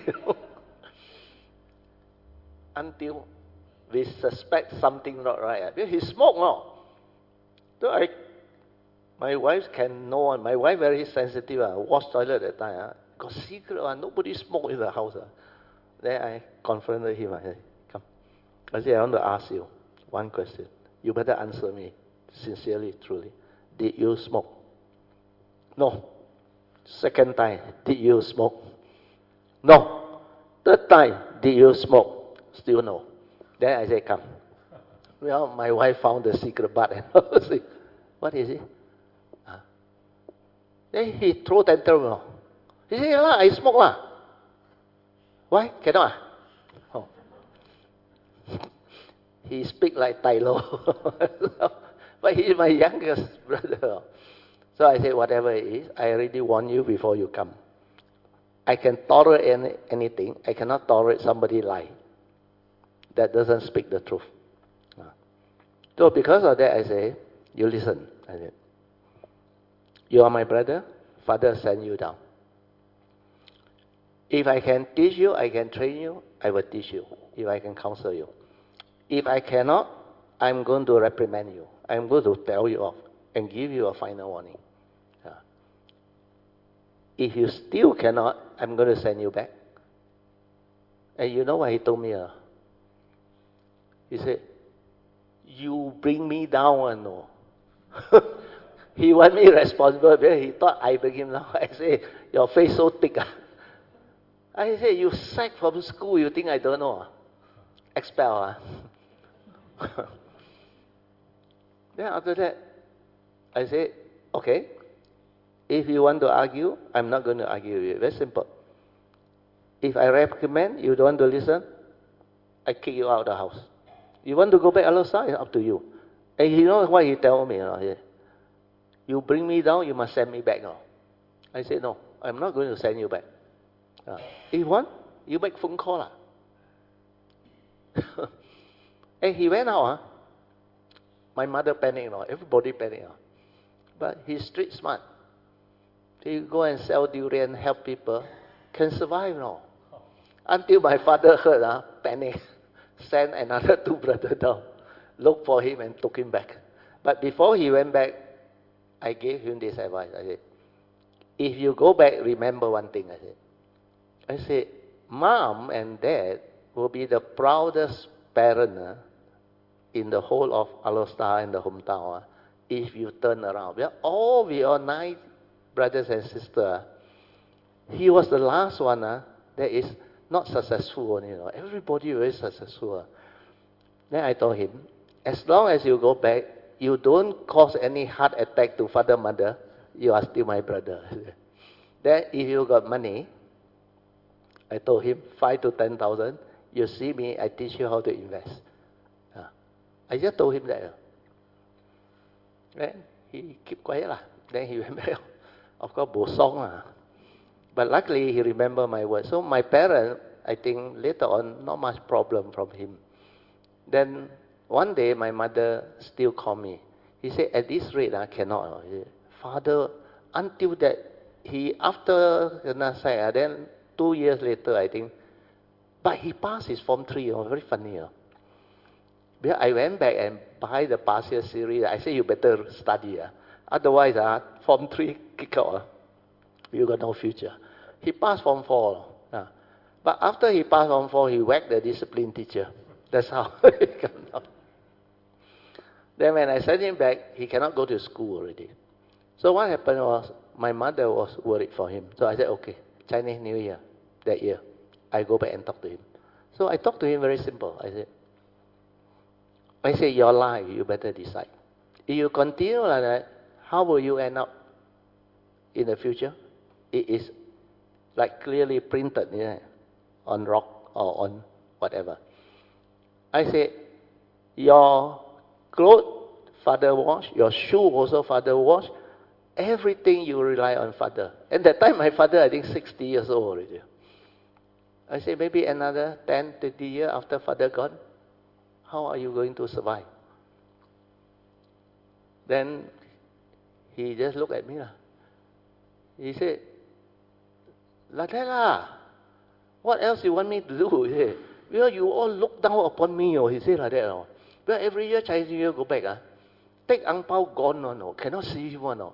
Until we suspect something not right. He smoked. No? So I, my wife can know. My wife very sensitive. I wash toilet at that time. Uh, got secret. Uh, nobody smoked in the house. Uh. Then I confronted him. I said, come. I said, I want to ask you one question. You better answer me sincerely, truly. Did you smoke? No. Second time, did you smoke? No. Third time, did you smoke? Still no. Then I said, come. Well, my wife found the secret button. What is it? Huh? Then he threw tantrum. No? He said, yeah, I smoke. La. Why? Cannot? Oh. He speak like Tai Lo. But he's my youngest brother. So I said, whatever it is, I already warned you before you come. I can tolerate any, anything. I cannot tolerate somebody lie. That doesn't speak the truth. So because of that, I say, you listen. I said, you are my brother. Father sent you down. If I can teach you, I can train you, I will teach you. If I can counsel you. If I cannot, I'm going to reprimand you. I'm going to tell you off and give you a final warning. Yeah. If you still cannot, I'm going to send you back. And you know what he told me? Uh? He said, you bring me down or no? He want me responsible. He thought I bring him down. I say, your face so thick. Uh. I say, you sacked from school, you think I don't know? Expel. Uh. Then after that, I said, okay, if you want to argue, I'm not going to argue with you. Very simple. If I recommend, you don't want to listen, I kick you out of the house. You want to go back outside, it's up to you. And you know what he told me? You know? You bring me down, you must send me back. You know? I said, no, I'm not going to send you back. Uh, if you want, you make phone call. Uh. And he went out. Uh. My mother panicked. You know, everybody panicked. Uh. But he's street smart. He go and sell durian, help people, can survive. You know. Until my father heard, uh, panic, sent another two brothers down, looked for him and took him back. But before he went back, I gave him this advice. I said, if you go back, remember one thing. I said, I said, Mom and Dad will be the proudest parent uh, in the whole of Alor and the hometown uh, if you turn around. We are all, we are nine brothers and sisters. He was the last one uh, that is not successful. You know, everybody is successful. Uh. Then I told him, as long as you go back, you don't cause any heart attack to father, mother, you are still my brother. Then if you got money, I told him, five to ten thousand, you see me, I teach you how to invest. Uh, I just told him that. Uh. Then he kept quiet. Uh. Then he went back. Of course, bo song. Uh. But luckily, he remembered my words. So my parents, I think, later on, not much problem from him. Then one day, my mother still called me. He said, at this rate, I cannot. He said, Father, until that, he, after the Nasai, uh, then two years later, I think, but he passed his Form three, oh, very funny. Oh. Because I went back and buy the past year series. I said, you better study. Uh. Otherwise, uh, Form three kick out. Uh. You got no future. He passed Form four. Uh. But after he passed Form four, he whacked the discipline teacher. That's how he came out. Then when I sent him back, he cannot go to school already. So what happened was, my mother was worried for him. So I said, okay, Chinese New Year, that year, I go back and talk to him. So I talked to him very simple. I said, I said, your life, you better decide. If you continue like that, how will you end up in the future? It is like clearly printed, you know, on rock or on whatever. I said, your clothes, father wash, your shoe also father wash, everything you rely on father. And that time my father, I think sixty years old already. I said, maybe another ten, twenty years after father gone, how are you going to survive? Then he just looked at me. He said, like that lah. What else you want me to do? He said, well, you all look down upon me. Oh. He said like that. Oh. Well, every year Chinese New Year go back. Ah. Take ang pao gone. Oh, no. Cannot see him. Oh, no.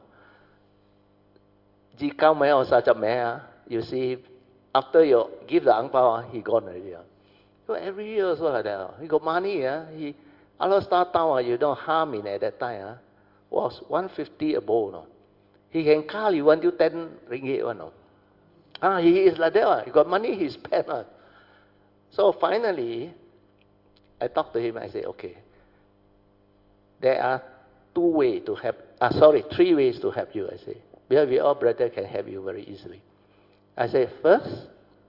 You see, after you give the ang pao, he gone already. So every year also like that. He got money. Uh, he, Alor Star Town, uh, you know, harm in at that time uh, was one fifty a bowl. No? He can call you until ten ringgit. One, no? Ah, he is like that. Uh. He got money, he spent. Uh. So finally, I talked to him. I said, okay, there are two ways to help. Ah, sorry, three ways to help you. I say, because we all brothers can help you very easily. I said, first,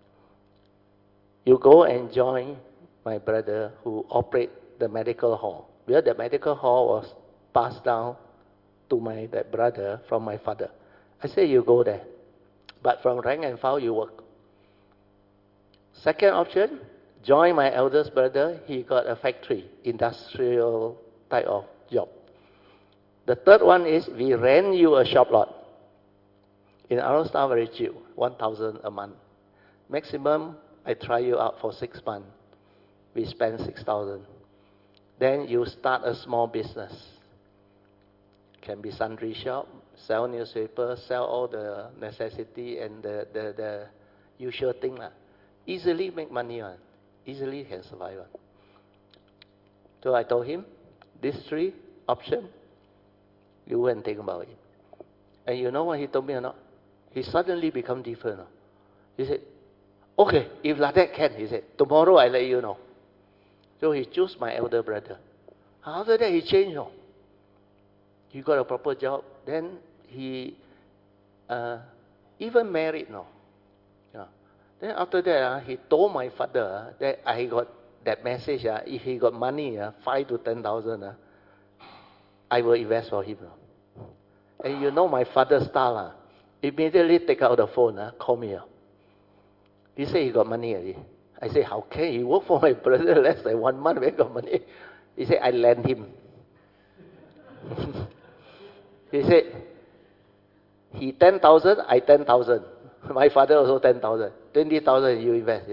you go and join my brother who operate the medical hall. Because the medical hall was passed down to my that brother from my father. I said, you go there. But from rank and file, you work. Second option, join my eldest brother. He got a factory, industrial type of job. The third one is we rent you a shop lot. In our style, very cheap, one thousand a month. Maximum, I try you out for six months. We spend six thousand. Then you start a small business. Can be sundry shop, sell newspaper, sell all the necessity and the, the, the usual thing. La. Easily make money. One. Easily can survive. One. So I told him, these three options, you go and think about it. And you know what he told me or not? He suddenly become different. No? He said, okay, if like that can, he said, tomorrow I let you know. So he chose my elder brother. After that he changed. No? He got a proper job. Then he uh, even married. No? Yeah. Then after that, uh, he told my father uh, that I got that message. Uh, if he got money, uh, five to ten thousand, uh, I will invest for him. Uh. And you know my father's style. Uh, immediately take out the phone, uh, call me. Uh. He said he got money already. I said, how can he work for my brother less than one month? Where got money? He said, I lend him. He said, he ten thousand, I ten thousand. My father also ten thousand. twenty thousand you invest.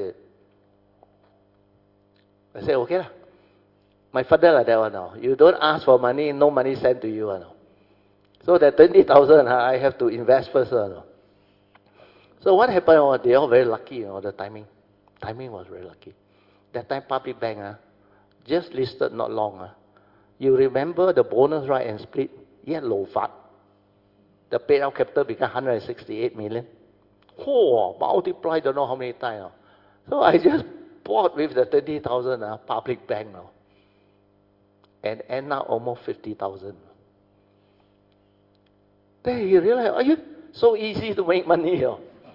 I said, okay lah. My father like that one now. You don't ask for money, no money sent to you. Now. So that twenty thousand, I have to invest first. Now. So what happened was they all very lucky, you know, the timing. Timing was very lucky. That time public bank uh, just listed not long. Uh. You remember the bonus right and split? Yet low fat. The paid out capital became one hundred sixty-eight million. Oh, multiply don't know how many times. Uh. So I just bought with the twenty thousand uh, public bank now. And end up almost fifty thousand. Then he realized, are you so easy to make money? You know?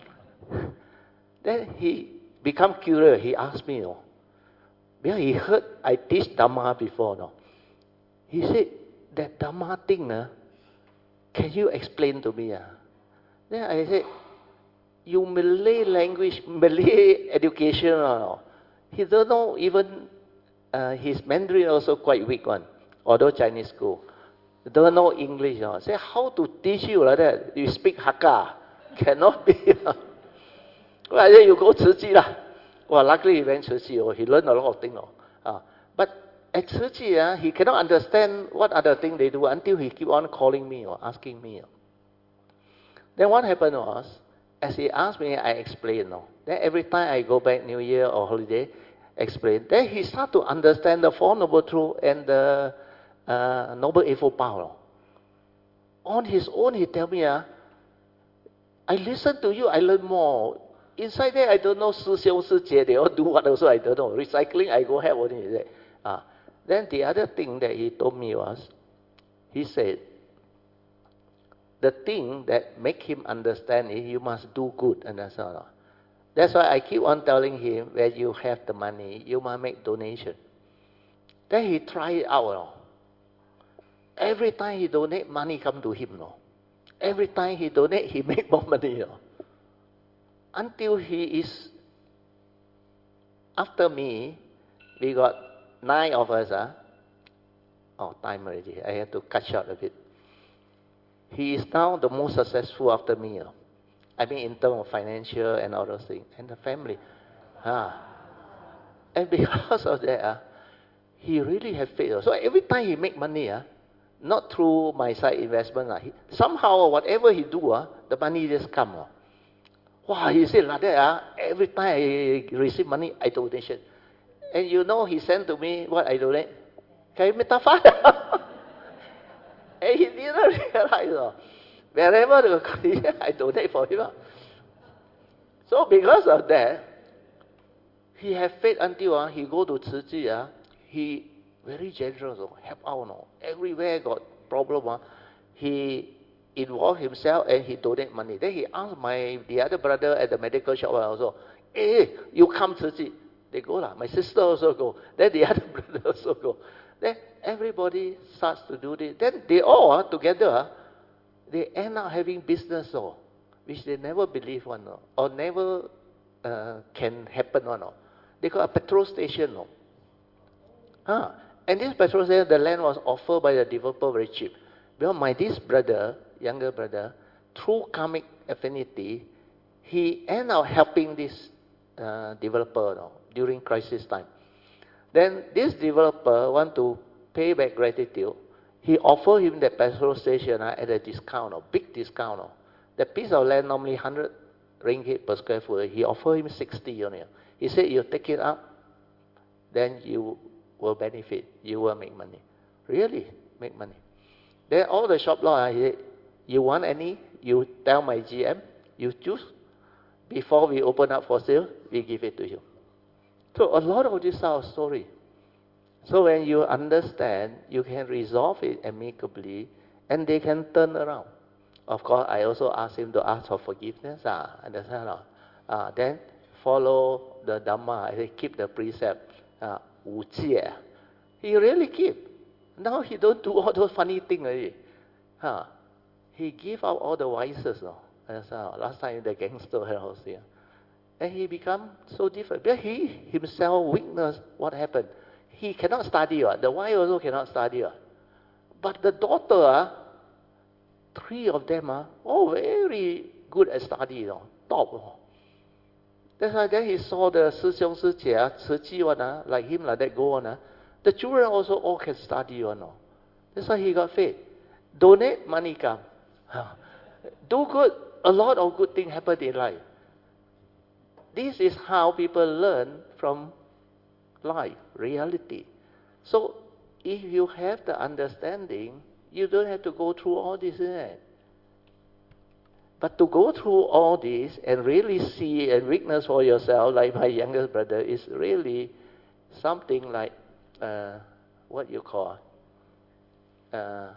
Then he become curious. He asked me, you know, because he heard I teach Dhamma before. No? He said, that Dhamma thing, uh, can you explain to me? Uh? Then I said, you Malay language, Malay education, or no? He don't know even, uh, his Mandarin also quite weak one, although Chinese school. Don't know English. No? Say, how to teach you like that? You speak Hakka. Cannot be. No? Well, I said, you go Tzu Chi lah. Well, luckily he went Tzu Chi. Oh, he learned a lot of things. Oh. Uh, but at Tzu Chi, uh, he cannot understand what other thing they do until he keep on calling me or asking me. Then what happened was, as he asked me, I explained. No? Then every time I go back New Year or holiday, explain. Then he start to understand the Four Noble Truths and the uh, Noble Eightfold Path. No? On his own, he tell me, uh, I listen to you, I learn more. Inside there, I don't know, Si Xiong, Si Jie, they all do what also, I don't know. Recycling, I go help only. He uh, then the other thing that he told me was, he said, the thing that make him understand is you must do good. And that's all. That's why I keep on telling him, when you have the money, you must make donation. Then he try it out. No? Every time he donate, money come to him. No? Every time he donate, he make more money. No? Until he is, after me, we got nine of us. Huh? Oh, time already. I have to cut short a bit. He is now the most successful after me. You know. I mean, in terms of financial and all those things. And the family. Ah. And because of that, uh, he really have faith. So every time he make money, uh, not through my side investment, uh, he, somehow, whatever he do, uh, the money just come. Uh. Wow, he said like that. Uh, every time I receive money, I donation. And you know, he sent to me what I donate. Kay Metafada. And he didn't realize. Uh, wherever the I donate for him. Uh. So because of that, he have faith until uh, he go to Tzu Chi, uh, he very generous, uh, help out. No? Everywhere got problem. Uh, he involve himself and he donate money. Then he asked my the other brother at the medical shop also, hey, you come Tzu Chi. They go lah. My sister also go. Then the other brother also go. Then everybody starts to do this. Then they all uh, together, uh, they end up having business, uh, which they never believe one, uh, or never uh, can happen one. Uh. They got a petrol station. Uh. Huh. And this petrol station, the land was offered by the developer very cheap. Because my this brother, younger brother, through karmic affinity, he ended up helping this uh, developer you know, during crisis time. Then this developer want to pay back gratitude. He offered him the petrol station uh, at a discount, uh, big discount. Uh. The piece of land normally one hundred ringgit per square foot. He offered him sixty only. He said, you take it up, then you will benefit. You will make money. Really make money. Then all the shop lot, uh, he said, you want any? You tell my G M, you choose. Before we open up for sale, we give it to you. So a lot of this are story. So when you understand, you can resolve it amicably, and they can turn around. Of course, I also ask him to ask for forgiveness. Ah, understand? Ah, then follow the Dhamma. I say keep the precept. Ah, Wu Jie. He really keep. Now he don't do all those funny things already. Huh. He give out all the vices. No? Understand? Last time the gangster house here. And he become so different. But he himself witnessed what happened. He cannot study. Uh. The wife also cannot study. Uh. But the daughter, uh, three of them are uh, all very good at study. You know, top. Uh. That's why then he saw the Si Xiong, Si Jie, Tzu Chi one, uh, like him like that go on. Uh. The children also all can study. You know. That's why he got faith. Donate, money come. Do good, a lot of good things happen in life. This is how people learn from life, reality. So, if you have the understanding, you don't have to go through all this. Eh? But to go through all this and really see and witness for yourself, like my youngest brother, is really something like, uh, what you call, uh,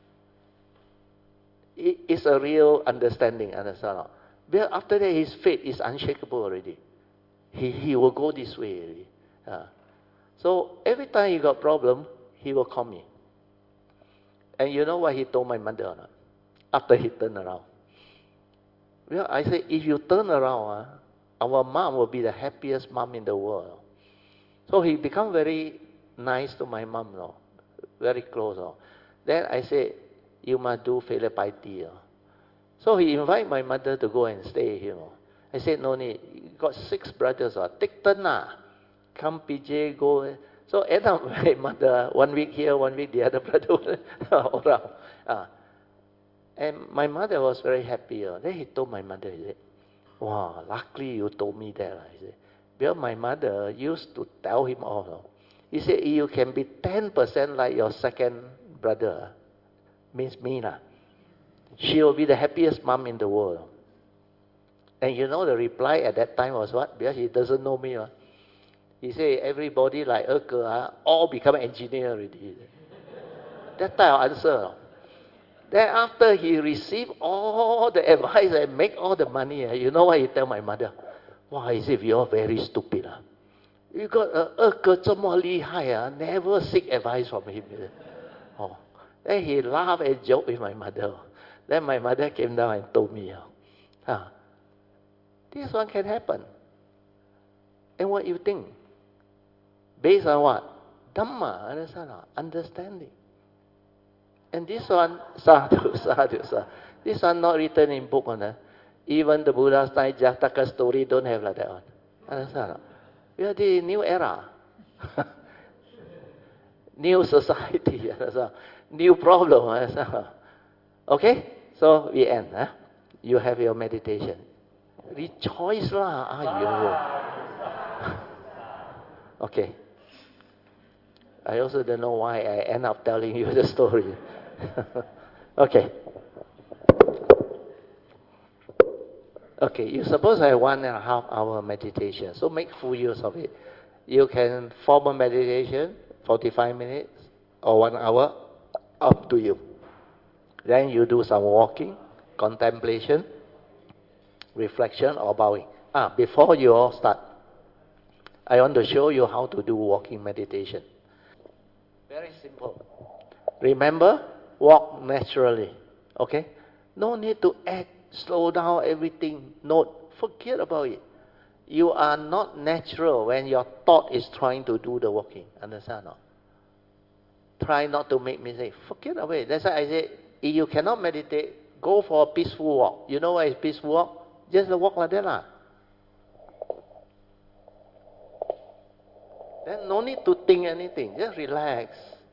it, it's a real understanding, understand? But after that, his faith is unshakable already. He, he will go this way already. Uh, so every time he got problem, he will call me. And you know what he told my mother or not? After he turned around. Well, I said, if you turn around, uh, our mom will be the happiest mom in the world. So he become very nice to my mom, no? Very close. No? Then I said, you must do filial piety. No? So he invited my mother to go and stay here. No? I said, no need. You got six brothers. No? Take turn. No? Come P J, go. So end up my mother, one week here, one week the other brother all around. Uh, and my mother was very happy. Uh. Then he told my mother, he said, wow, luckily you told me that. Uh. He said, because my mother used to tell him all. Uh. He said, you can be ten percent like your second brother. Uh. Means me. Uh. She will be the happiest mom in the world. And you know the reply at that time was what? Because he doesn't know me. Uh. He said, everybody like Erke, uh, all become engineer already. That type of answer. Then after he received all the advice and make all the money, uh, you know what he tell my mother? Wow, he said, you're very stupid. Uh. You got uh, Erke 这么厉害, uh, never seek advice from him. Oh. Then he laughed and joked with my mother. Then my mother came down and told me, uh, ah, this one can happen. And what you think? Based on what? Dhamma, understand? Understanding. And this one, sadhu, sadhu, sadhu. This one not written in book. Uh, even the Buddha's time Jataka story don't have like that one. Understand? We are the new era. New society. Understand? New problem. Understand? Okay? So we end. Huh? You have your meditation. Rejoice lah. Ayo. Okay. I also don't know why I end up telling you the story. Okay. Okay, you suppose I have one and a half hour meditation. So make full use of it. You can form a meditation, forty-five minutes or one hour, up to you. Then you do some walking, contemplation, reflection or bowing. Ah, before you all start, I want to show you how to do walking meditation. Very simple. Remember, walk naturally. Okay? No need to act, slow down everything. No, forget about it. You are not natural when your thought is trying to do the walking. Understand or not? Try not to make mistake. Forget about it. That's why I say, if you cannot meditate, go for a peaceful walk. You know what is peaceful walk? Just walk like that lah. Then no need to think anything. Just relax.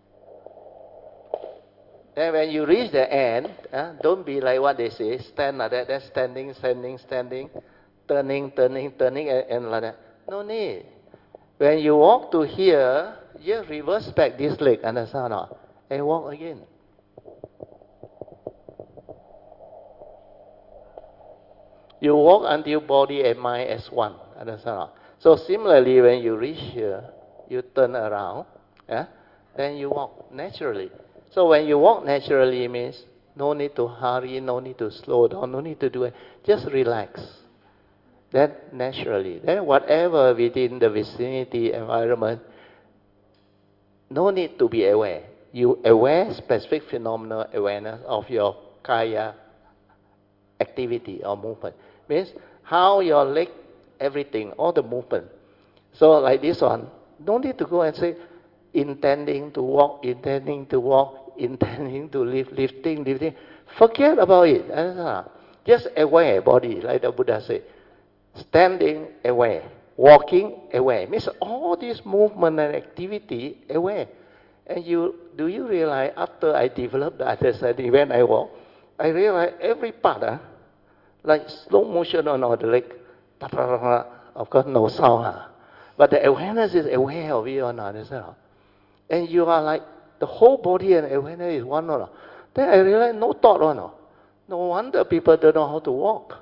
Then when you reach the end, uh, don't be like what they say, stand like that, then standing, standing, standing, turning, turning, turning, and, and like that. No need. When you walk to here, just reverse back this leg, understand or not? And walk again. You walk until body and mind as one, understand or not? So similarly, when you reach here, you turn around, yeah? Then you walk naturally. So when you walk naturally, means no need to hurry, no need to slow down, no need to do it. Just relax. Then naturally. Then whatever within the vicinity environment, no need to be aware. You aware specific phenomena awareness of your kaya activity or movement. Means how your leg, everything, all the movement. So like this one, no need to go and say, intending to walk, intending to walk, intending to lift, lifting, lifting. Forget about it. Just aware body, like the Buddha said. Standing, aware. Walking, aware. Means all this movement and activity, aware. And you, do you realize after I developed the understanding when I walk, I realize every part, uh, like slow motion on all the leg, of course no sound. Uh, but the awareness is aware of it or not. And you are like, the whole body and awareness is one. Or then I realized no thought. Or no. No wonder people don't know how to walk.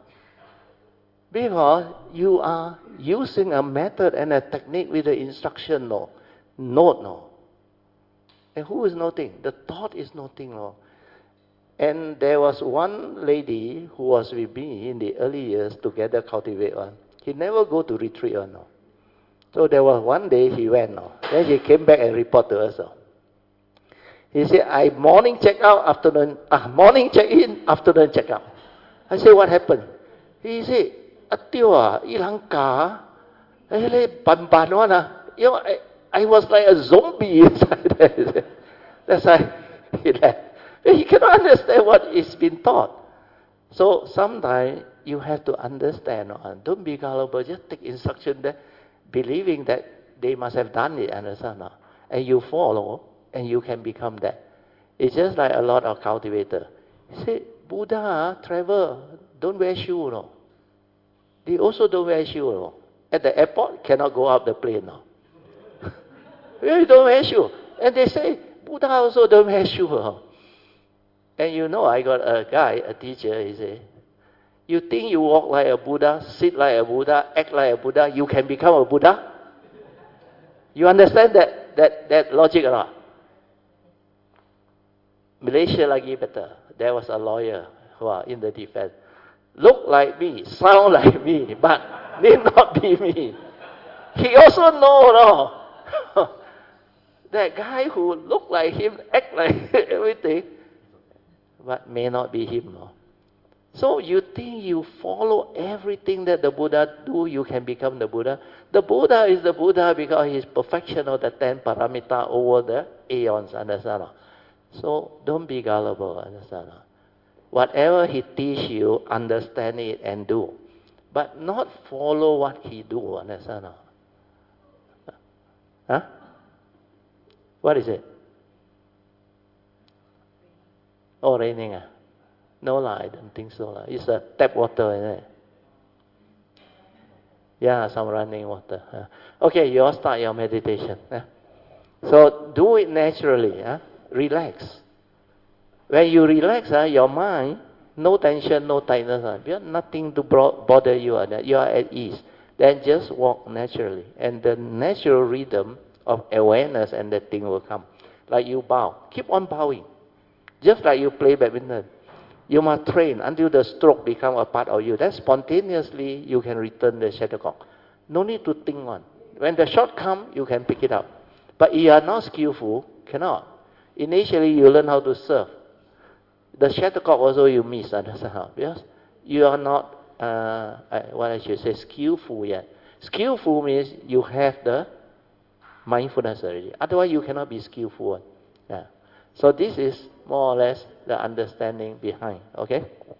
Because you are using a method and a technique with the instruction. No. Note. No. And who is noting? The thought is noting. No. And there was one lady who was with me in the early years together cultivate one. He never go to retreat. Or no. So there was one day he went. No. Then he came back and reported to us. No. He said, I morning check out, afternoon, ah, morning check in, afternoon check out. I said, what happened? He said, Atio ah, ilang ka, ban ban one ah. You know, I, I was like a zombie inside there. That's why he left. He cannot understand what is being taught. So sometimes you have to understand. Uh, don't be gullible, just take instruction there, believing that they must have done it, understand? Uh. and you follow, and you can become that. It's just like a lot of cultivator. He say, Buddha travel, don't wear shoe, no. They also don't wear shoe, no. At the airport, cannot go up the plane, no. You don't wear shoe. And they say, Buddha also don't wear shoe, no. And you know, I got a guy, a teacher, he say, you think you walk like a Buddha, sit like a Buddha, act like a Buddha, you can become a Buddha? You understand that, that, that logic or not? Malaysia lagi better. There was a lawyer who are in the defense. Look like me, sound like me, but need not be me. He also know, no? That guy who look like him, act like everything, but may not be him, no? So you think you follow everything that the Buddha do, you can become the Buddha? The Buddha is the Buddha because he is perfection of the ten paramita over the aeons, understand? So don't be gullible, understand? Whatever he teach you, understand it and do. But not follow what he do, understand? Huh? What is it? Oh, raining ah? No lah, I don't think so lah. It's a tap water, isn't it? Yeah, some running water. Uh, okay, you all start your meditation. Uh. So do it naturally. Uh. Relax. When you relax, uh, your mind, no tension, no tightness. Uh. You have nothing to bother you. Uh, you are at ease. Then just walk naturally. And the natural rhythm of awareness and that thing will come. Like you bow. Keep on bowing. Just like you play badminton. You must train until the stroke become a part of you. Then spontaneously you can return the shuttlecock. No need to think on. When the shot come, you can pick it up. But if you are not skillful, cannot. Initially you learn how to serve. The shuttlecock also you miss, understand how? Because you are not, uh, what I should say, skillful yet. Skillful means you have the mindfulness already. Otherwise you cannot be skillful. Yeah. So this is more or less the understanding behind. Okay?